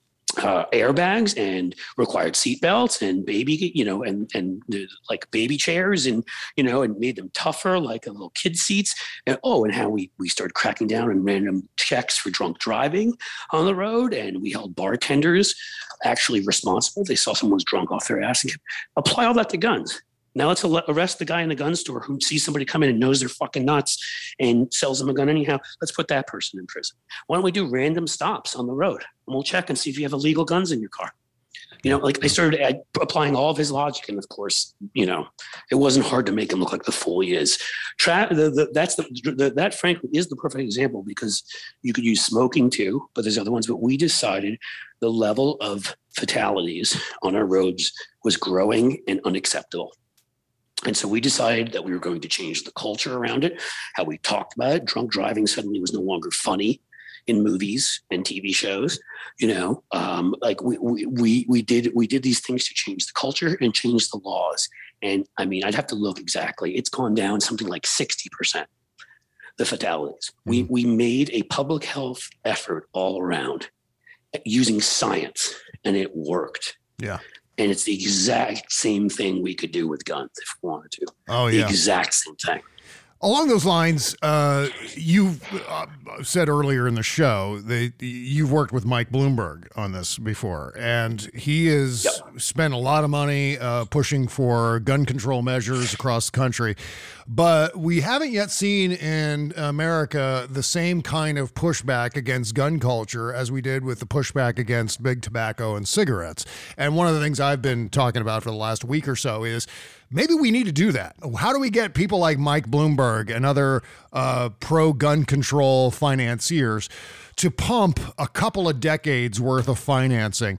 Uh, airbags and required seatbelts and baby, you know, and and uh, like baby chairs, and you know, and made them tougher, like a little kid seats. And oh, and how we we started cracking down on random checks for drunk driving on the road, and we held bartenders actually responsible. They saw someone was drunk off their ass and kept, apply all that to guns. Now let's arrest the guy in the gun store who sees somebody come in and knows they're fucking nuts and sells them a gun anyhow. Let's put that person in prison. Why don't we do random stops on the road? And we'll check and see if you have illegal guns in your car. You know, like I started ad- applying all of his logic. And of course, you know, it wasn't hard to make him look like the fool he is. Tra- the, the, that's the, the, that frankly is the perfect example, because you could use smoking too, but there's other ones. But we decided the level of fatalities on our roads was growing and unacceptable. And so we decided that we were going to change the culture around it, how we talked about it. Drunk driving suddenly was no longer funny in movies and T V shows. You know, um, like we, we we we did we did these things to change the culture and change the laws. And I mean, I'd have to look exactly. It's gone down something like sixty percent, the fatalities. Mm-hmm. We we made a public health effort all around using science, and it worked. Yeah. And it's the exact same thing we could do with guns if we wanted to. Oh, yeah. The exact same thing. Along those lines, uh, you uh, said earlier in the show that you've worked with Mike Bloomberg on this before, and he has yep. spent a lot of money uh, pushing for gun control measures across the country. But we haven't yet seen in America the same kind of pushback against gun culture as we did with the pushback against big tobacco and cigarettes. And one of the things I've been talking about for the last week or so is maybe we need to do that. How do we get people like Mike Bloomberg and other uh, pro-gun control financiers to pump a couple of decades worth of financing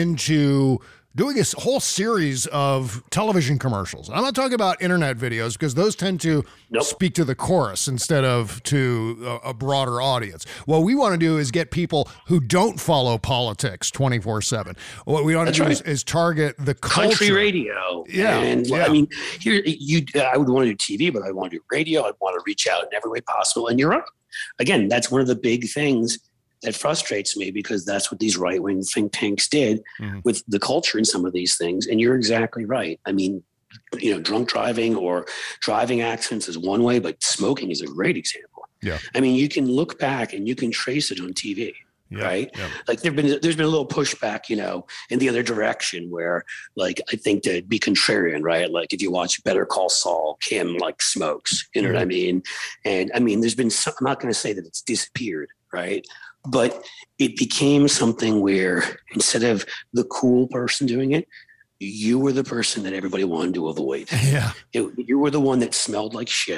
into doing a whole series of television commercials? I'm not talking about internet videos, because those tend to nope. speak to the chorus instead of to a, a broader audience. What we want to do is get people who don't follow politics twenty-four seven. What we want That's to do right. is, is target the culture. Country radio. Yeah. And yeah. I mean, here you, I would want to do T V, but I want to do radio. I'd want to reach out in every way possible. And you're right. Again, that's one of the big things that frustrates me, because that's what these right-wing think tanks did mm-hmm. with the culture and some of these things. And you're exactly right. I mean, you know, drunk driving or driving accidents is one way, but smoking is a great example. Yeah. I mean, you can look back and you can trace it on T V, yeah. right? Yeah. Like there've been, there's been a little pushback, you know, in the other direction where, like, I think to be contrarian, right? Like if you watch Better Call Saul, Kim like smokes, you know mm-hmm. what I mean? And I mean, there's been some, I'm not going to say that it's disappeared, right? But it became something where instead of the cool person doing it, you were the person that everybody wanted to avoid. Yeah. It, you were the one that smelled like shit.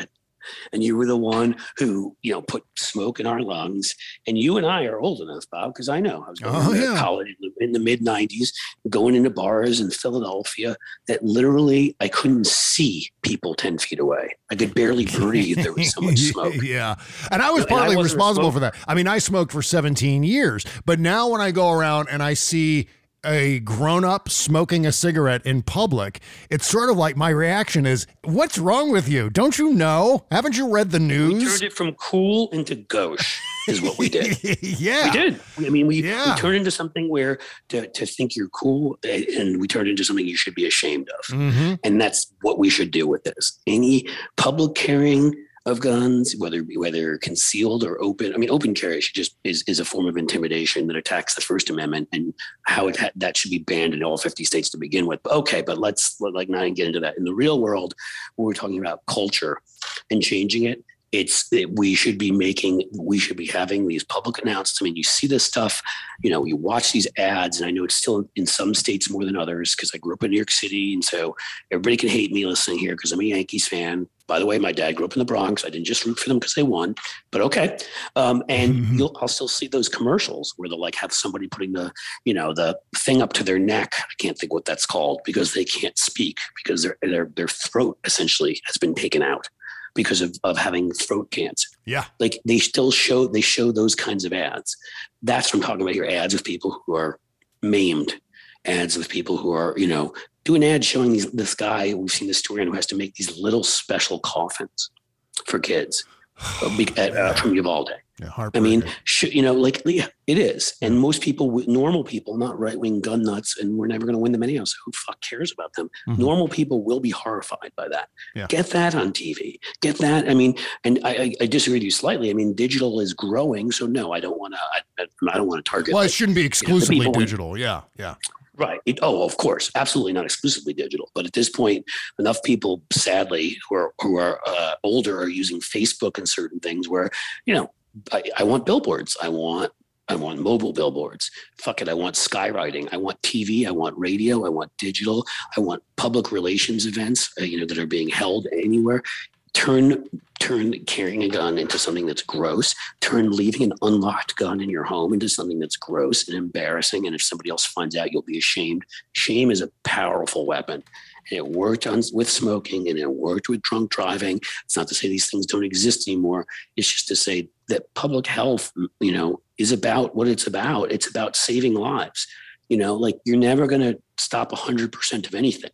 And you were the one who, you know, put smoke in our lungs. And you and I are old enough, Bob, because I know I was going oh, to yeah. college in the, in the mid nineties, going into bars in Philadelphia that literally I couldn't see people ten feet away. I could barely breathe. There was so much smoke. Yeah. And I was And partly I wasn't responsible a for that. I mean, I smoked for seventeen years, but now when I go around and I see a grown-up smoking a cigarette in public, it's sort of like my reaction is, what's wrong with you? Don't you know? Haven't you read the news? We turned it from cool into gauche is what we did. Yeah. We did. I mean, we, Yeah. we turned into something where to, to think you're cool, and we turned into something you should be ashamed of. Mm-hmm. And that's what we should do with this. Any public carrying of guns, whether whether concealed or open. I mean, open carry should just is, is a form of intimidation that attacks the First Amendment, and how it ha- that should be banned in all fifty states to begin with. Okay, but let's let, like not get into that. In the real world, when we're talking about culture and changing it, it's it, we should be making we should be having these public announcements. I mean, you see this stuff, you know, you watch these ads, and I know it's still in some states more than others because I grew up in New York City, and so everybody can hate me listening here because I'm a Yankees fan. By the way, my dad grew up in the Bronx. I didn't just root for them because they won, but okay. Um, and mm-hmm. you'll, I'll still see those commercials where they'll like have somebody putting the, you know, the thing up to their neck. I can't think what that's called because they can't speak because their their their throat essentially has been taken out because of, of having throat cancer. Yeah. Like they still show, they show those kinds of ads. That's what I'm talking about here. Ads of people who are maimed, ads with people who are, you know, do an ad showing these, this guy, we've seen this story, and who has to make these little special coffins for kids uh, at, uh, from Uvalde. Yeah, I mean, sh- you know, like, yeah, it is. And most people, normal people, not right-wing gun nuts, and we're never going to win them anyhow, so who fuck cares about them? Mm-hmm. Normal people will be horrified by that. Yeah. Get that on T V. Get that. I mean, and I, I, I disagree with you slightly. I mean, digital is growing, so no, I don't want to, I, I don't want to target. Well, like, it shouldn't be exclusively you know, digital. When, yeah, yeah. Right. It, oh, of course. Absolutely not exclusively digital. But at this point, enough people, sadly, who are who are uh, older are using Facebook and certain things where, you know, I, I want billboards. I want I want mobile billboards. Fuck it. I want skywriting. I want T V. I want radio. I want digital. I want public relations events, uh, you know, that are being held anywhere. Turn turn carrying a gun into something that's gross. Turn leaving an unlocked gun in your home into something that's gross and embarrassing. And if somebody else finds out, you'll be ashamed. Shame is a powerful weapon. And it worked on with smoking, and it worked with drunk driving. It's not to say these things don't exist anymore. It's just to say that public health, you know, is about what it's about. It's about saving lives. You know, like you're never going to stop one hundred percent of anything.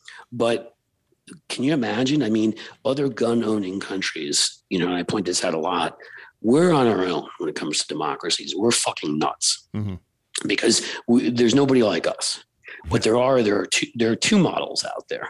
But can you imagine? I mean, other gun-owning countries, you know, and I point this out a lot, we're on our own when it comes to democracies. We're fucking nuts mm-hmm. because we, there's nobody like us. But there are there are two there are two models out there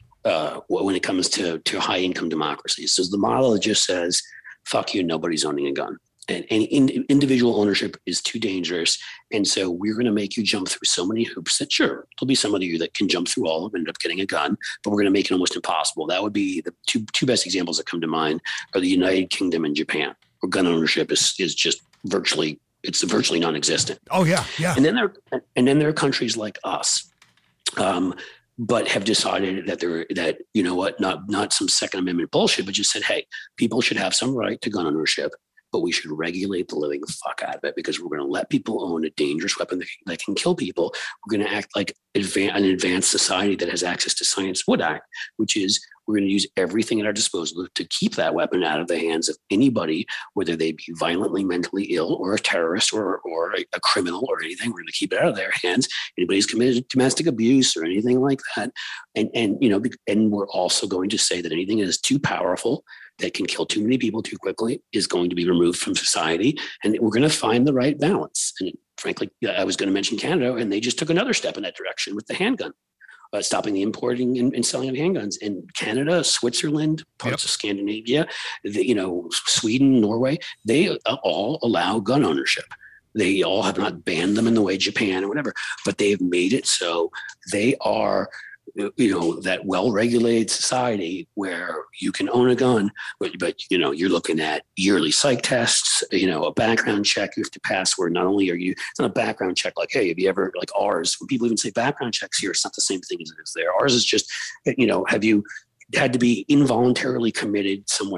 uh, when it comes to to high-income democracies. So the model that just says, "Fuck you, nobody's owning a gun." And, and in, individual ownership is too dangerous. And so we're going to make you jump through so many hoops that sure, there'll be some of you that can jump through all of them and end up getting a gun, but we're going to make it almost impossible. That would be the two two best examples that come to mind are the United Kingdom and Japan, where gun ownership is is just virtually, it's virtually non-existent. Oh yeah. Yeah. And then there, and then there are countries like us, um, but have decided that they're, that, you know what, not, not some Second Amendment bullshit, but just said, hey, people should have some right to gun ownership, but we should regulate the living fuck out of it because we're going to let people own a dangerous weapon that, that can kill people. We're going to act like advan- an advanced society that has access to science would act, which is we're going to use everything at our disposal to keep that weapon out of the hands of anybody, whether they be violently mentally ill or a terrorist or, or a, a criminal or anything. We're going to keep it out of their hands. Anybody's committed domestic abuse or anything like that. And, and, you know, and we're also going to say that anything that is too powerful, that can kill too many people too quickly, is going to be removed from society. And we're going to find the right balance. And frankly, I was going to mention Canada, and they just took another step in that direction with the handgun, uh, stopping the importing and, and selling of handguns. In Canada, Switzerland, parts yep. of Scandinavia, the, you know, Sweden, Norway, they all allow gun ownership. They all have not banned them in the way Japan or whatever, but they've made it so they are, you know, that well-regulated society where you can own a gun, but, but, you know, you're looking at yearly psych tests, you know, a background check you have to pass where not only are you, it's not a background check like, hey, have you ever, like ours, when people even say background checks here, it's not the same thing as it is there. Ours is just, you know, have you had to be involuntarily committed somewhere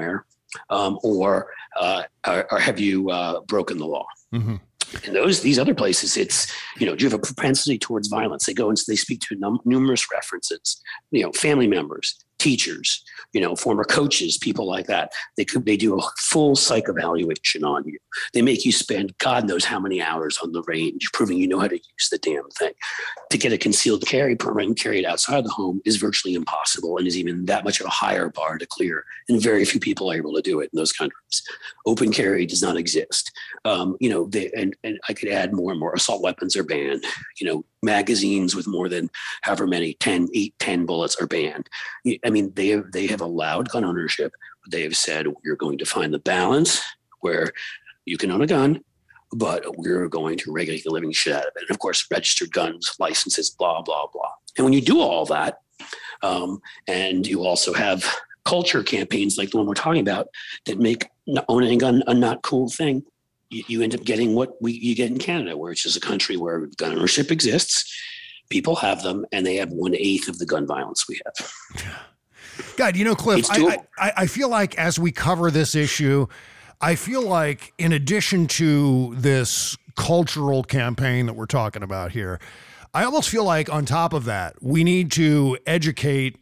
um, or, uh, or or have you uh, broken the law? Mm-hmm. In those, these other places, it's, you know, do you have a propensity towards violence? They go and they speak to num- numerous references, you know, family members, teachers, you know, former coaches, people like that. They could, they do a full psych evaluation on you. They make you spend God knows how many hours on the range, proving you know how to use the damn thing. To get a concealed carry permit and carry it outside the home is virtually impossible and is even that much of a higher bar to clear. And very few people are able to do it in those countries. Open carry does not exist. Um, you know, they, and, and I could add more and more. Assault weapons are banned. You know, magazines with more than however many, ten, eight, ten bullets are banned. I mean, they have, they have allowed gun ownership. They have said, we're going to find the balance where you can own a gun, but we're going to regulate the living shit out of it. And of course, registered guns, licenses, blah, blah, blah. And when you do all that, um, and you also have culture campaigns like the one we're talking about that make owning a gun a not cool thing, you, you end up getting what we you get in Canada, where it's just a country where gun ownership exists, people have them, and they have one eighth of the gun violence we have. God, you know, Cliff, I, I, I feel like as we cover this issue, I feel like in addition to this cultural campaign that we're talking about here, I almost feel like on top of that, we need to educate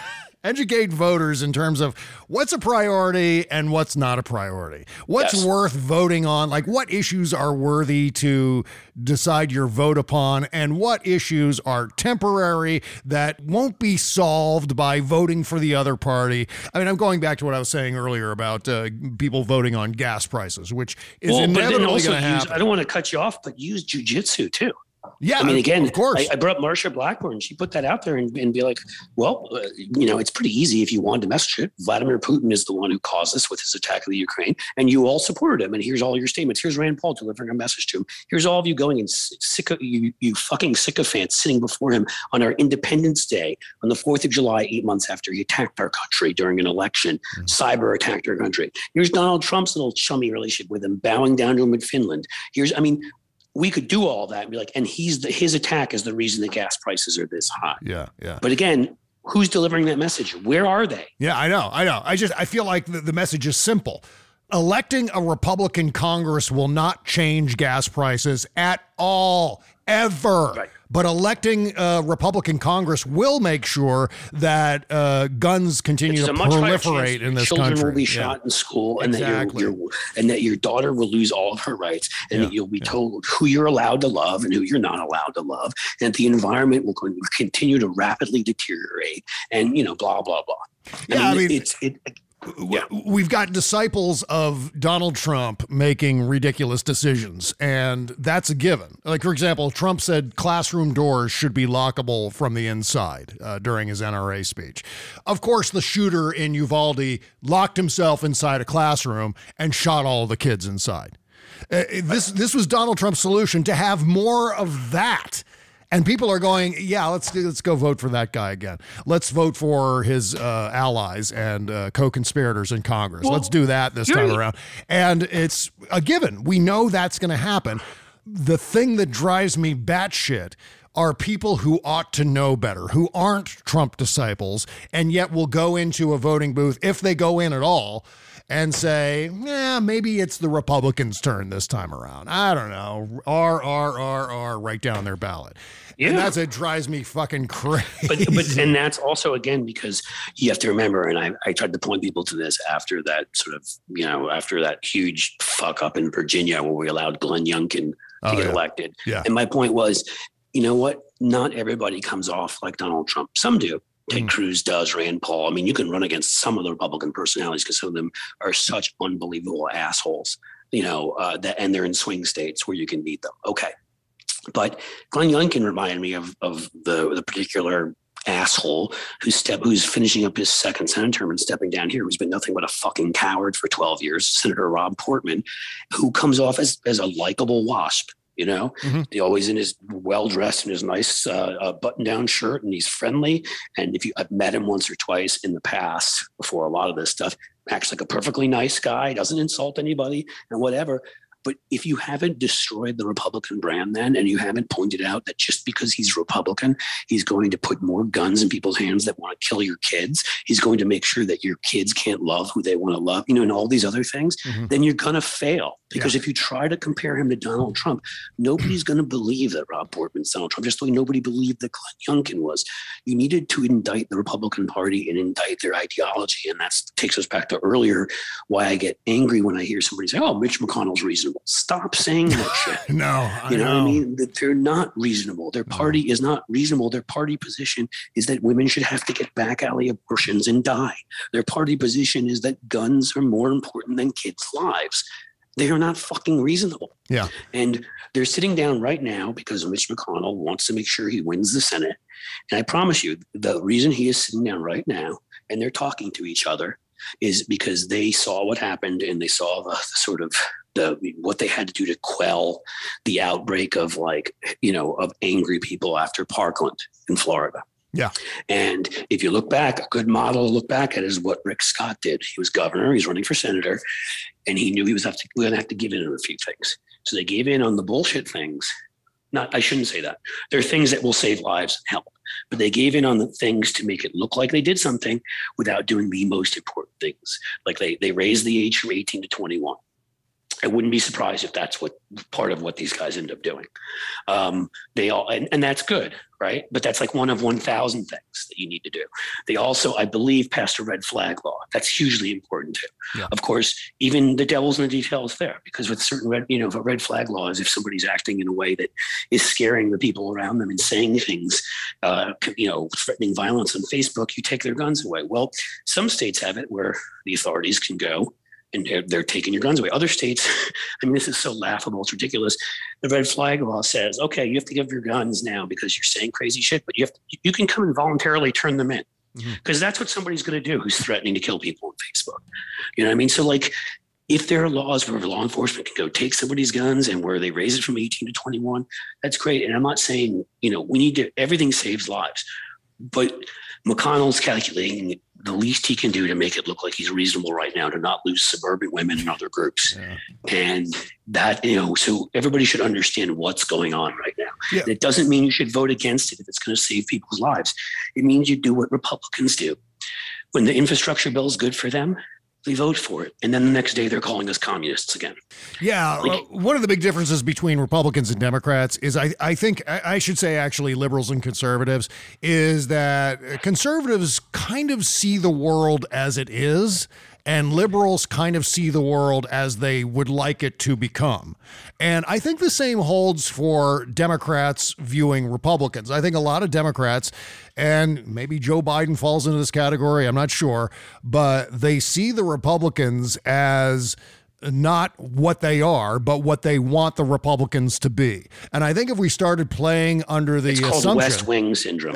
educate voters in terms of what's a priority and what's not a priority. What's yes. worth voting on? Like, what issues are worthy to decide your vote upon, and what issues are temporary that won't be solved by voting for the other party? I mean, I'm going back to what I was saying earlier about uh, people voting on gas prices, which is well, inevitably going to happen. I don't want to cut you off, but use jujitsu too. Yeah, I mean, again, of course. I, I brought up Marsha Blackburn. She put that out there and, and be like, well, uh, you know, it's pretty easy if you wanted to message it. Vladimir Putin is the one who caused this with his attack of the Ukraine, and you all supported him. And here's all your statements. Here's Rand Paul delivering a message to him. Here's all of you going and sick of, you, you fucking sycophants sitting before him on our Independence Day on the fourth of July, eight months after he attacked our country during an election, mm-hmm. cyber attacked our country. Here's Donald Trump's little chummy relationship with him, bowing down to him in Finland. Here's, I mean, we could do all that and be like, and he's the, his attack is the reason the gas prices are this high. Yeah, yeah. But again, who's delivering that message? Where are they? Yeah, I know, I know. I just, I feel like the, the message is simple. Electing a Republican Congress will not change gas prices at all, ever. Right. But electing a Republican Congress will make sure that uh, guns continue to proliferate in this children country. Children will be shot yeah. in school, and exactly. that your, your and that your daughter will lose all of her rights, and yeah. that you'll be yeah. told who you're allowed to love and who you're not allowed to love, and that the environment will continue to rapidly deteriorate, and you know, blah blah blah. Yeah, I mean, I mean it's it. Yeah. We've got disciples of Donald Trump making ridiculous decisions, and that's a given. Like, for example, Trump said classroom doors should be lockable from the inside uh, during his N R A speech. Of course, the shooter in Uvalde locked himself inside a classroom and shot all the kids inside. Uh, this this was Donald Trump's solution, to have more of that. And people are going, yeah, let's let's go vote for that guy again. Let's vote for his uh, allies and uh, co-conspirators in Congress. Well, let's do that this time around. And it's a given. We know that's going to happen. The thing that drives me batshit are people who ought to know better, who aren't Trump disciples, and yet will go into a voting booth, if they go in at all, and say, yeah, maybe it's the Republicans' turn this time around. I don't know. R, R, R, R, right down their ballot. Yeah. And that's, it drives me fucking crazy. But, but and that's also, again, because you have to remember, and I, I tried to point people to this after that sort of, you know, after that huge fuck up in Virginia where we allowed Glenn Youngkin to oh, get yeah. elected. Yeah. And my point was, you know what? Not everybody comes off like Donald Trump. Some do. Ted mm. Cruz does, Rand Paul. I mean, you can run against some of the Republican personalities because some of them are such unbelievable assholes, you know, uh, that, and they're in swing states where you can beat them. Okay. But Glenn Youngkin reminded me of of the, the particular asshole who's step who's finishing up his second Senate term and stepping down here, who's been nothing but a fucking coward for twelve years, Senator Rob Portman, who comes off as, as a likable wasp. You know, mm-hmm. He's always in his well-dressed and his nice uh, uh, button-down shirt, and he's friendly. And if you, I've met him once or twice in the past before a lot of this stuff, acts like a perfectly nice guy, doesn't insult anybody and whatever. But if you haven't destroyed the Republican brand then, and you haven't pointed out that just because he's Republican, he's going to put more guns in people's hands that want to kill your kids, he's going to make sure that your kids can't love who they want to love, you know, and all these other things, mm-hmm. then you're going to fail. Because yeah. if you try to compare him to Donald Trump, nobody's going to believe that Rob Portman's Donald Trump, just like nobody believed that Glenn Youngkin was. You needed to indict the Republican Party and indict their ideology. And that takes us back to earlier, why I get angry when I hear somebody say, oh, Mitch McConnell's reasonable. Stop saying that shit. no, I You know, know what I mean? That they're not reasonable. Their party no. is not reasonable. Their party position is that women should have to get back alley abortions and die. Their party position is that guns are more important than kids' lives. They are not fucking reasonable. Yeah. And they're sitting down right now because Mitch McConnell wants to make sure he wins the Senate. And I promise you, the reason he is sitting down right now and they're talking to each other is because they saw what happened and they saw the, the sort of the what they had to do to quell the outbreak of like, you know, of angry people after Parkland in Florida. Yeah. And if you look back, a good model to look back at is what Rick Scott did. He was governor, he's running for senator, and he knew he was have to, going to have to give in on a few things. So they gave in on the bullshit things. Not, I shouldn't say that. There are things that will save lives and help, but they gave in on the things to make it look like they did something without doing the most important things. Like they they raised the age from eighteen to twenty-one. I wouldn't be surprised if that's what part of what these guys end up doing. Um, they all, and, and that's good, right? But that's like one of one thousand things that you need to do. They also, I believe, passed a red flag law. That's hugely important too. Yeah. Of course, even the devil's in the details there, because with certain red, you know, if a red flag law is if somebody's acting in a way that is scaring the people around them and saying things, uh, you know, threatening violence on Facebook, you take their guns away. Well, some states have it where the authorities can go and they're, they're taking your guns away. Other states, I mean, this is so laughable. It's ridiculous. The red flag law says, okay, you have to give your guns now because you're saying crazy shit, but you have to, you can come and voluntarily turn them in because mm-hmm. that's what somebody's going to do who's threatening to kill people on Facebook. You know what I mean? So like, if there are laws where law enforcement can go take somebody's guns and where they raise it from eighteen to twenty-one, that's great. And I'm not saying, you know, we need to, everything saves lives, but McConnell's calculating the least he can do to make it look like he's reasonable right now to not lose suburban women and other groups. Yeah. And that, you know, so everybody should understand what's going on right now. Yeah. It doesn't mean you should vote against it if it's going to save people's lives. It means you do what Republicans do. When the infrastructure bill is good for them, they vote for it. And then the next day they're calling us communists again. Yeah. Like, uh, one of the big differences between Republicans and Democrats is I, I think I should say actually liberals and conservatives is that conservatives kind of see the world as it is and liberals kind of see the world as they would like it to become. And I think the same holds for Democrats viewing Republicans. I think a lot of Democrats, and maybe Joe Biden falls into this category, I'm not sure, but they see the Republicans as not what they are, but what they want the Republicans to be. And I think if we started playing under the it's called assumption, West Wing syndrome.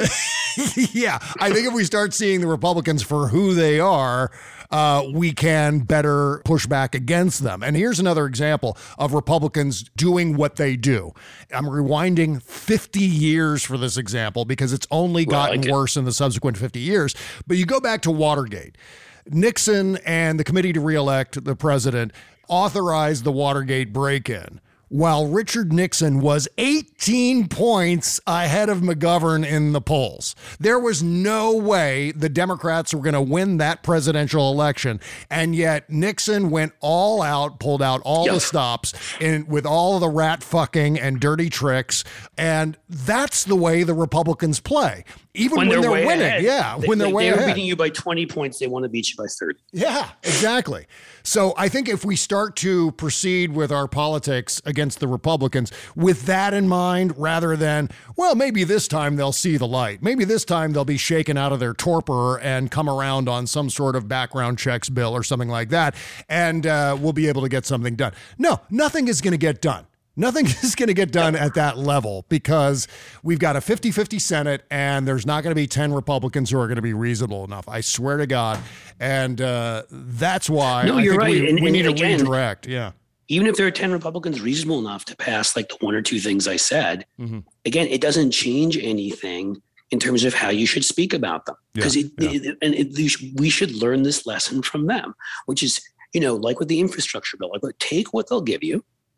Yeah, I think if we start seeing the Republicans for who they are, uh, we can better push back against them. And here's another example of Republicans doing what they do. I'm rewinding fifty years for this example because it's only gotten well, worse in the subsequent fifty years. But you go back to Watergate. Nixon and the committee to reelect the president authorized the Watergate break-in, while Richard Nixon was eighteen points ahead of McGovern in the polls. There was no way the Democrats were going to win that presidential election, and yet Nixon went all out, pulled out all yep. the stops, and with all of the rat fucking and dirty tricks, and that's the way the Republicans play. Even when, when they're, they're winning, ahead. yeah, they, when they're they, way they're ahead. beating you by twenty points, they want to beat you by thirty. Yeah, exactly. So I think if we start to proceed with our politics against the Republicans with that in mind, rather than, well, maybe this time they'll see the light. Maybe this time they'll be shaken out of their torpor and come around on some sort of background checks bill or something like that, and uh, we'll be able to get something done. No, nothing is going to get done. Nothing is going to get done at that level because we've got a fifty-fifty Senate and there's not going to be ten Republicans who are going to be reasonable enough. I swear to God. And uh, that's why no, I you're think right. we, and, we and need again, to redirect. Yeah. Even if there are ten Republicans reasonable enough to pass like the one or two things I said, mm-hmm. again, it doesn't change anything in terms of how you should speak about them. Because yeah, it, yeah. it, and it, we should learn this lesson from them, which is, you know, like with the infrastructure bill, like take what they'll give you.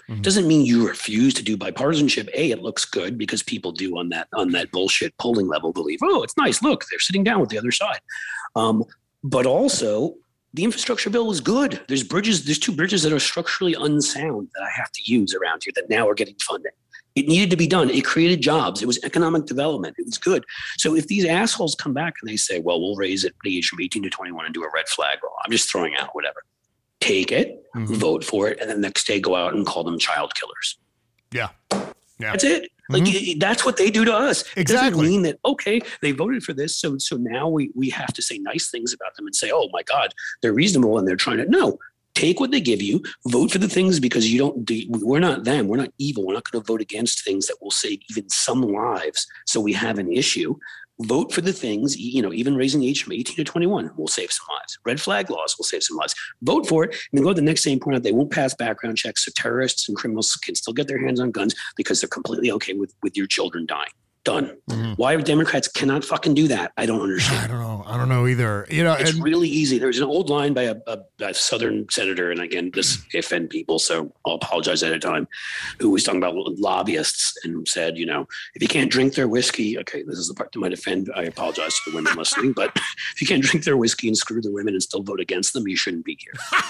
Mm-hmm. Doesn't mean you refuse to do bipartisanship. A, it looks good because people do on that on that bullshit polling level believe, oh, it's nice. Look, they're sitting down with the other side. Um, but also, the infrastructure bill is good. There's bridges. There's two bridges that are structurally unsound that I have to use around here that now are getting funding. It needed to be done. It created jobs. It was economic development. It was good. So if these assholes come back and they say, well, we'll raise it the age from eighteen to twenty-one and do a red flag law. I'm just throwing out whatever. Take it, mm-hmm. vote for it, and then the next day go out and call them child killers. Yeah. Yeah. That's it. Like mm-hmm. that's what they do to us. It exactly. doesn't mean that, okay, they voted for this. So so now we we have to say nice things about them and say, oh my God, they're reasonable and they're trying to no. Take what they give you, vote for the things because you don't, do, we're not them. We're not evil. We're not going to vote against things that will save even some lives. So we have an issue. Vote for the things, you know, even raising the age from eighteen to twenty-one will save some lives. Red flag laws will save some lives. Vote for it. And then go to the next day and point out they won't pass background checks. So terrorists and criminals can still get their hands on guns because they're completely okay with, with your children dying. Done. Mm-hmm. Why Democrats cannot fucking do that, I don't understand. I don't know. I don't know either. You know, it's and- really easy. There's an old line by a, a, a Southern senator, and again, this offend people, so I'll apologize at a time, who was talking about lobbyists and said, you know, if you can't drink their whiskey, okay, this is the part that might offend. I apologize to the women listening, but if you can't drink their whiskey and screw the women and still vote against them, you shouldn't be here.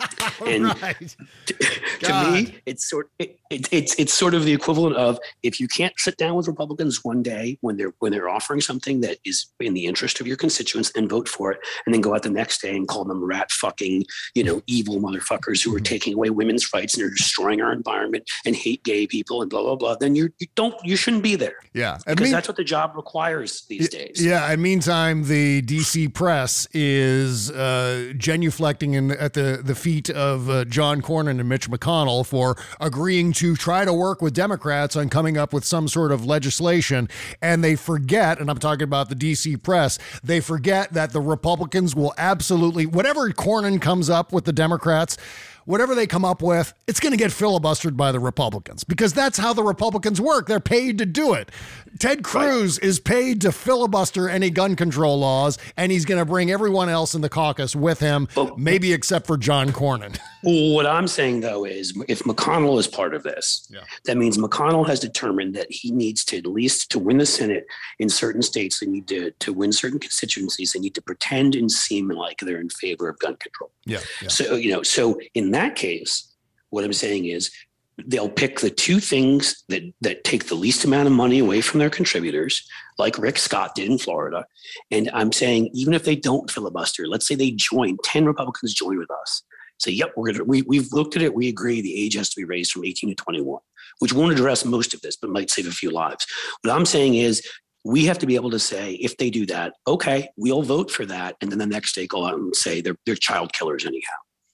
And right. to, to me, it's sort it, it, it's it's sort of the equivalent of if you can't sit down with Republicans one day when they're when they're offering something that is in the interest of your constituents and vote for it, and then go out the next day and call them rat fucking, you know, evil motherfuckers who are taking away women's rights and are destroying our environment and hate gay people and blah blah blah. Then you you don't you shouldn't be there. Yeah, because mean, that's what the job requires these it, days. Yeah. And meantime, the D C press is uh, genuflecting in, at the the feet of uh, John Cornyn and Mitch McConnell for agreeing to try to work with Democrats on coming up with some sort of legislation. And they forget, and I'm talking about the D C press, they forget that the Republicans will absolutely, whatever Cornyn comes up with the Democrats, whatever they come up with, it's going to get filibustered by the Republicans because that's how the Republicans work. They're paid to do it. Ted Cruz right. is paid to filibuster any gun control laws, and he's going to bring everyone else in the caucus with him, well, maybe except for John Cornyn. What I'm saying, though, is if McConnell is part of this, yeah. that means McConnell has determined that he needs to, at least to win the Senate in certain states, they need to, to win certain constituencies, they need to pretend and seem like they're in favor of gun control. Yeah, yeah. So, you know, so in that case, what I'm saying is they'll pick the two things that, that take the least amount of money away from their contributors, like Rick Scott did in Florida. And I'm saying, even if they don't filibuster, let's say they join, ten Republicans join with us. Say, yep, we're gonna, we, we've looked at it. We agree the age has to be raised from eighteen to twenty-one, which won't address most of this, but might save a few lives. What I'm saying is we have to be able to say, if they do that, okay, we'll vote for that. And then the next day go out and say they're, they're child killers anyhow.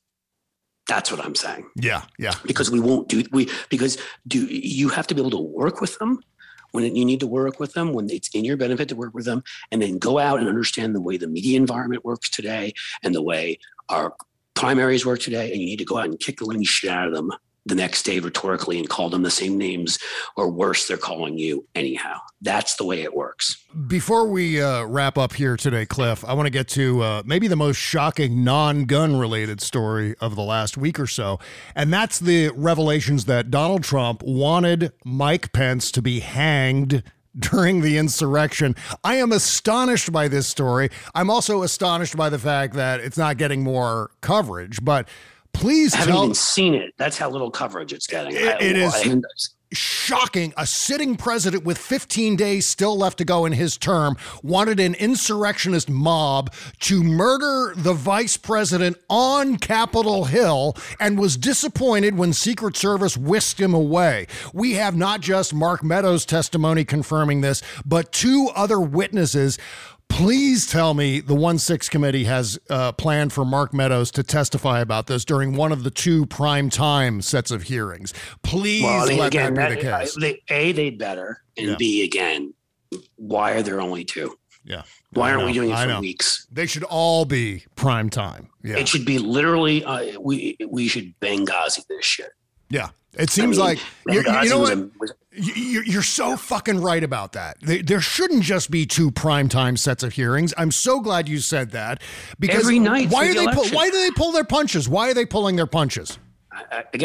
That's what I'm saying. Yeah, yeah. Because we won't do, we because do you have to be able to work with them when you need to work with them, when it's in your benefit to work with them, and then go out and understand the way the media environment works today and the way our primaries work today, and you need to go out and kick the living shit out of them the next day rhetorically and call them the same names or worse, they're calling you anyhow. That's the way it works. Before we uh, wrap up here today, Cliff, I want to get to uh, maybe the most shocking non-gun related story of the last week or so. And that's the revelations that Donald Trump wanted Mike Pence to be hanged during the insurrection. I am astonished by this story. I'm also astonished by the fact that it's not getting more coverage, but please I haven't tell- even seen it. That's how little coverage it's getting. It, I, it is I, shocking. A sitting president with fifteen days still left to go in his term wanted an insurrectionist mob to murder the vice president on Capitol Hill and was disappointed when Secret Service whisked him away. We have not just Mark Meadows' testimony confirming this, but two other witnesses. Please tell me the one six committee has uh, planned for Mark Meadows to testify about this during one of the two prime time sets of hearings. Please well, I mean, let again, that be that, the case. They, A, they'd better, and Yeah. B, again, why are there only two? Yeah. Why I aren't know, we doing it I for know. weeks? They should all be prime time. Yeah. It should be literally, uh, we we should Benghazi this shit. Yeah. It seems I mean, like, you you Benghazi know was what? a- was- You- You're so fucking right about that. There there shouldn't just be two primetime sets of hearings. I'm so glad you said that. Because Every night why for are the they pull, election. why do they pull their punches? Why are they pulling their punches? I- I- again,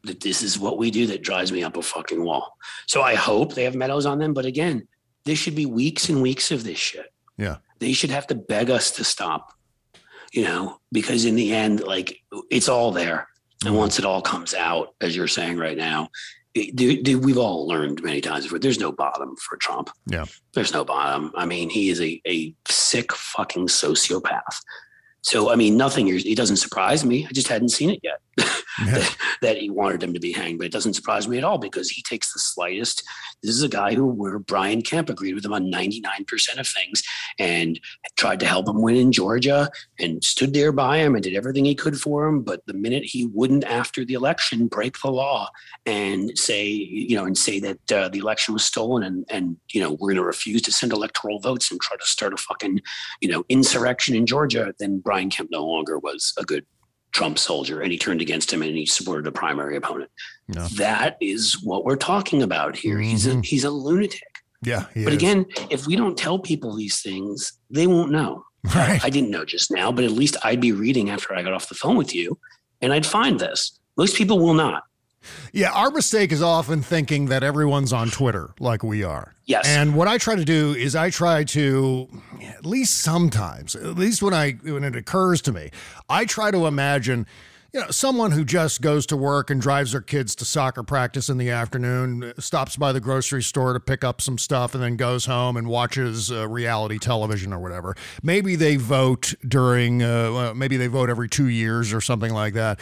that this is what we do that drives me up a fucking wall. So I hope they have Meadows on them. But again, there should be weeks and weeks of this shit. Yeah. They should have to beg us to stop, you know, because in the end, like, it's all there. And once it all comes out, as you're saying right now, it, do, do, we've all learned many times before, there's no bottom for Trump. Yeah. There's no bottom. I mean, he is a, a sick fucking sociopath. So, I mean, nothing, it doesn't surprise me. I just hadn't seen it yet yeah. that, that he wanted him to be hanged, but it doesn't surprise me at all because he takes the slightest. This is a guy who, where Brian Kemp agreed with him on ninety-nine percent of things and tried to help him win in Georgia and stood there by him and did everything he could for him. But the minute he wouldn't, after the election, break the law and say, you know, and say that uh, the election was stolen and, and, you know, we're going to refuse to send electoral votes and try to start a fucking, you know, insurrection in Georgia, then Brian Kemp no longer was a good Trump soldier and he turned against him and he supported a primary opponent. No. That is what we're talking about here. Mm-hmm. He's a he's a lunatic. Yeah. But is. Again, if we don't tell people these things, they won't know. Right. I didn't know just now, but at least I'd be reading after I got off the phone with you and I'd find this. Most people will not. Yeah, our mistake is often thinking that everyone's on Twitter like we are. Yes. And what I try to do is I try to, at least sometimes, at least when I when it occurs to me, I try to imagine, you know, someone who just goes to work and drives their kids to soccer practice in the afternoon, stops by the grocery store to pick up some stuff, and then goes home and watches uh, reality television or whatever. Maybe they vote during, uh, maybe they vote every two years or something like that.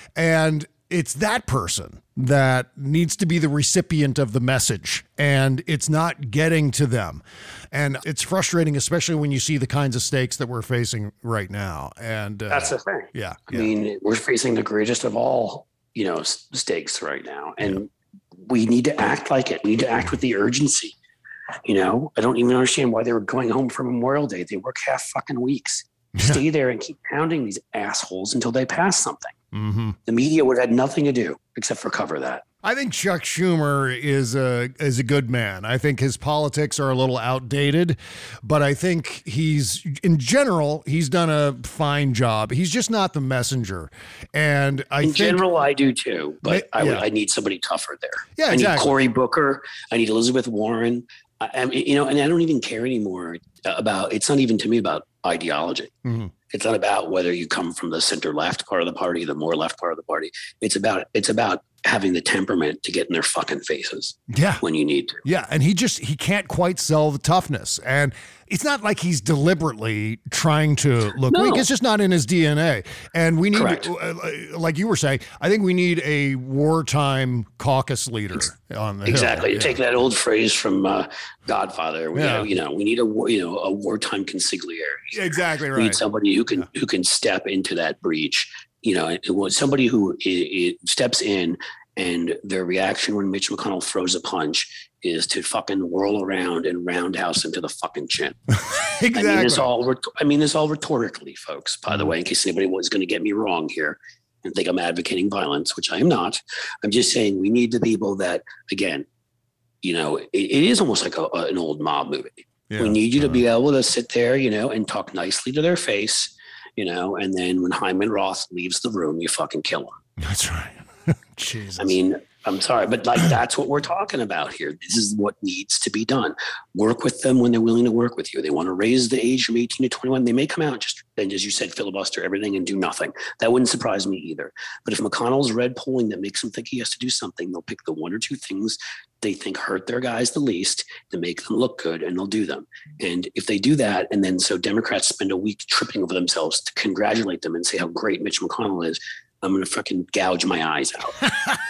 And it's that person that needs to be the recipient of the message, and it's not getting to them. And it's frustrating, especially when you see the kinds of stakes that we're facing right now. And uh, that's the thing. Yeah. I yeah. mean, we're facing the greatest of all, you know, stakes right now. And yeah. we need to act like it. We need to act with the urgency. You know, I don't even understand why they were going home for Memorial Day. They work half fucking weeks. Stay there and keep pounding these assholes until they pass something. Mm-hmm. The media would have had nothing to do except for cover that. I think Chuck Schumer is a is a good man. I think his politics are a little outdated, but I think he's, in general, he's done a fine job. He's just not the messenger. And I in think, general, I do too, but I, I, would, yeah. I need somebody tougher there. Yeah, I exactly. need Cory Booker. I need Elizabeth Warren. I, I mean, you know, and I don't even care anymore about. It's not even to me about ideology. Mm-hmm. It's not about whether you come from the center left part of the party, the more left part of the party. It's about it's about having the temperament to get in their fucking faces. Yeah. When you need to. Yeah. And he just he can't quite sell the toughness. And it's not like he's deliberately trying to look no. weak. It's just not in his D N A. And we need, Correct. uh, like you were saying, I think we need a wartime caucus leader on the exactly. hill. You take that old phrase from uh, Godfather. We, Yeah. know, you know, we need a war, you know a wartime consigliere. Exactly right. We need somebody who can Yeah. who can step into that breach. You know, it was somebody who it, it steps in, and their reaction when Mitch McConnell throws a punch is to fucking whirl around and roundhouse him to the fucking chin. Exactly. I mean this all. I mean this all rhetorically, folks. By the way, in case anybody was going to get me wrong here and think I'm advocating violence, which I am not. I'm just saying we need the people that, again, you know, it, it is almost like a, a, an old mob movie. Yeah. We need you to Uh-huh. be able to sit there, you know, and talk nicely to their face, you know, and then when Hyman Roth leaves the room, you fucking kill him. That's right. Jesus. I mean, I'm sorry, but like that's what we're talking about here. This is what needs to be done. Work with them when they're willing to work with you. They want to raise the age from eighteen to twenty-one. They may come out just and, as you said, filibuster everything and do nothing. That wouldn't surprise me either. But if McConnell's red polling that makes him think he has to do something, they'll pick the one or two things they think hurt their guys the least to make them look good, and they'll do them. And if they do that, and then so Democrats spend a week tripping over themselves to congratulate them and say how great Mitch McConnell is, I'm going to fucking gouge my eyes out.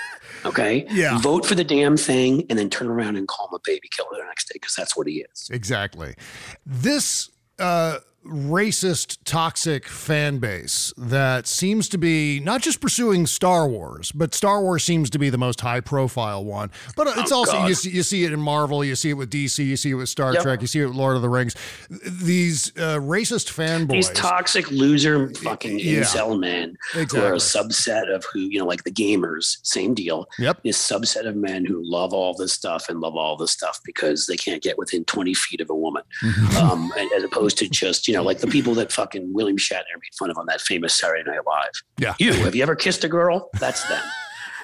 Okay. Yeah. Vote for the damn thing and then turn around and call him a baby killer the next day because that's what he is. Exactly. This uh, racist, toxic fan base that seems to be not just pursuing Star Wars, but Star Wars seems to be the most high profile one. But it's Oh, also, God. you see, you see it in Marvel, you see it with D C, you see it with Star Yep. Trek, you see it with Lord of the Rings. These uh, racist fanboys. These toxic loser fucking Yeah. incel men who Exactly. are a subset of who, you know, like the gamers, same deal. Yep. This subset of men who love all this stuff and love all this stuff because they can't get within twenty feet of a woman. um, and, as opposed to just, you know, like the people that fucking William Shatner made fun of on that famous Saturday Night Live. Yeah. You, have you ever kissed a girl? That's them.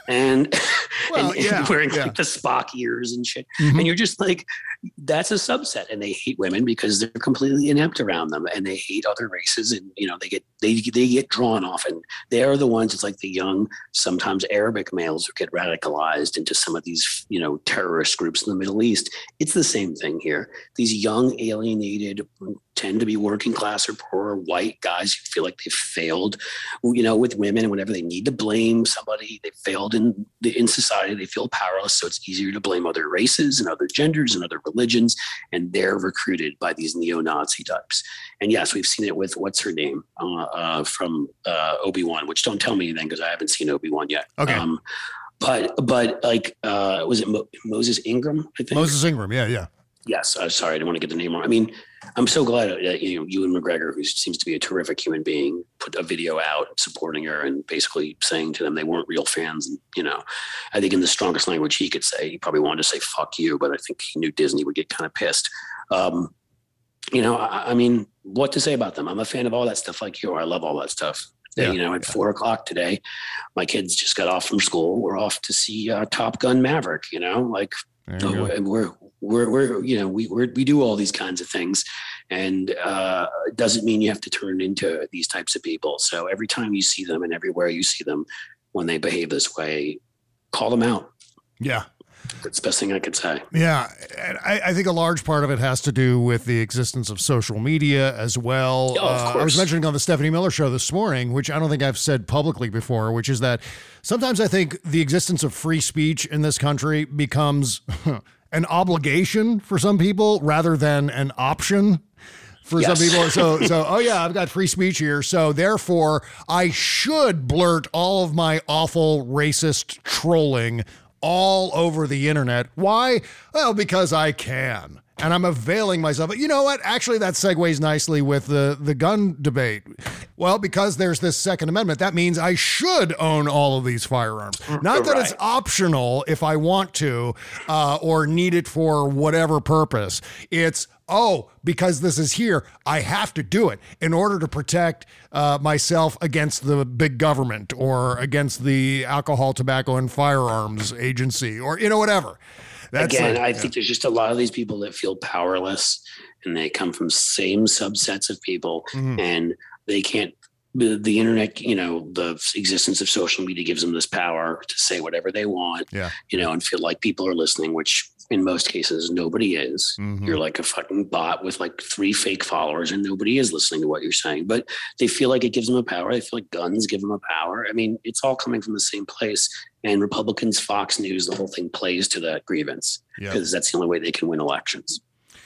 and, well, and, yeah, and wearing yeah. like the Spock ears and shit. Mm-hmm. And you're just like, that's a subset, and they hate women because they're completely inept around them, and they hate other races, and you know they get they they get drawn off, and they're the ones. It's like the young, sometimes Arabic males who get radicalized into some of these you know terrorist groups in the Middle East. It's the same thing here. These young, alienated, tend to be working class or poor white guys who feel like they've failed, you know, with women, and whenever they need to blame somebody, they failed in the in society. They feel powerless, so it's easier to blame other races and other genders and other religions, and they're recruited by these neo-Nazi types. And yes, we've seen it with what's her name uh, uh, from uh, Obi-Wan, which don't tell me anything because I haven't seen Obi-Wan yet. Okay. Um, but but like uh, was it Mo- Moses Ingram? I think Moses Ingram. Yeah, yeah. Yes. Uh, sorry, I didn't want to get the name wrong. I mean, I'm so glad that you know Ewan McGregor, who seems to be a terrific human being, put a video out supporting her and basically saying to them they weren't real fans. And you know, I think in the strongest language he could say, he probably wanted to say "fuck you," but I think he knew Disney would get kind of pissed. Um, you know, I, I mean, what to say about them? I'm a fan of all that stuff, like you. I love all that stuff. Yeah. You know, at four o'clock today, my kids just got off from school. We're off to see uh, Top Gun Maverick. You know, like oh, and we're we're we're you know we we're, we do all these kinds of things, and uh, it doesn't mean you have to turn into these types of people. So every time you see them and everywhere you see them, when they behave this way, call them out. Yeah. That's the best thing I could say. Yeah. And I, I think a large part of it has to do with the existence of social media as well. Oh, of uh, course. I was mentioning on the Stephanie Miller show this morning, which I don't think I've said publicly before, which is that sometimes I think the existence of free speech in this country becomes an obligation for some people rather than an option for yes. some people. So, so, oh yeah, I've got free speech here. So therefore I should blurt all of my awful racist trolling all over the internet. Why? Well, because I can. And I'm availing myself. You know what? Actually, that segues nicely with the, the gun debate. Well, because there's this Second Amendment, that means I should own all of these firearms. Not that right. it's optional if I want to uh, or need it for whatever purpose. It's, oh, because this is here, I have to do it in order to protect uh, myself against the big government or against the Alcohol, Tobacco, and Firearms Agency or, you know, whatever. That's Again, like, I yeah. think there's just a lot of these people that feel powerless, and they come from same subsets of people, mm-hmm. and they can't. The, the internet, you know, the existence of social media gives them this power to say whatever they want, yeah. you know, and feel like people are listening, which in most cases nobody is. Mm-hmm. You're like a fucking bot with like three fake followers, and nobody is listening to what you're saying. But they feel like it gives them a power. They feel like guns give them a power. I mean, it's all coming from the same place. And Republicans, Fox News, the whole thing plays to that grievance because yep. that's the only way they can win elections.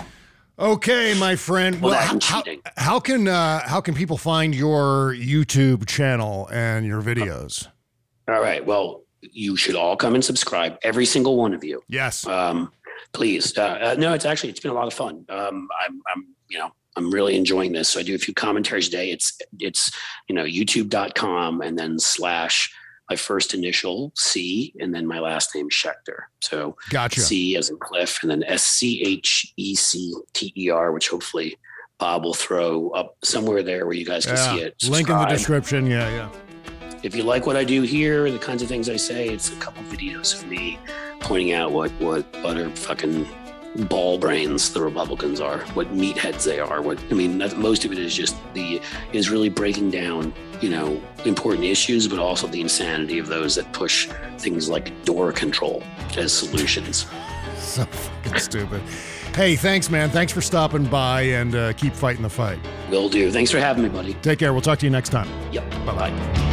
Okay, my friend. Well, well that's how, cheating. how can uh, how can people find your YouTube channel and your videos? All right. Well, you should all come and subscribe, every single one of you. Yes. Um, please. Uh, uh, no, it's actually it's been a lot of fun. Um, I'm, I'm, you know, I'm really enjoying this. So I do a few commentaries a day. It's it's you know YouTube dot com and then slash my first initial C and then my last name Schechter. So gotcha. C as in Cliff and then S C H E C T E R, which hopefully Bob will throw up somewhere there where you guys can yeah. see it. Link in the Subscribe. description. Yeah, yeah. If you like what I do here, the kinds of things I say, it's a couple videos of me pointing out what what utter fucking ball brains the Republicans are, what meatheads they are. What I mean, that, most of it is just the is really breaking down, you know, important issues, but also the insanity of those that push things like door control as solutions. So fucking stupid. Hey, thanks, man. Thanks for stopping by, and uh, keep fighting the fight. Will do. Thanks for having me, buddy. Take care. We'll talk to you next time. Yep. Bye-bye.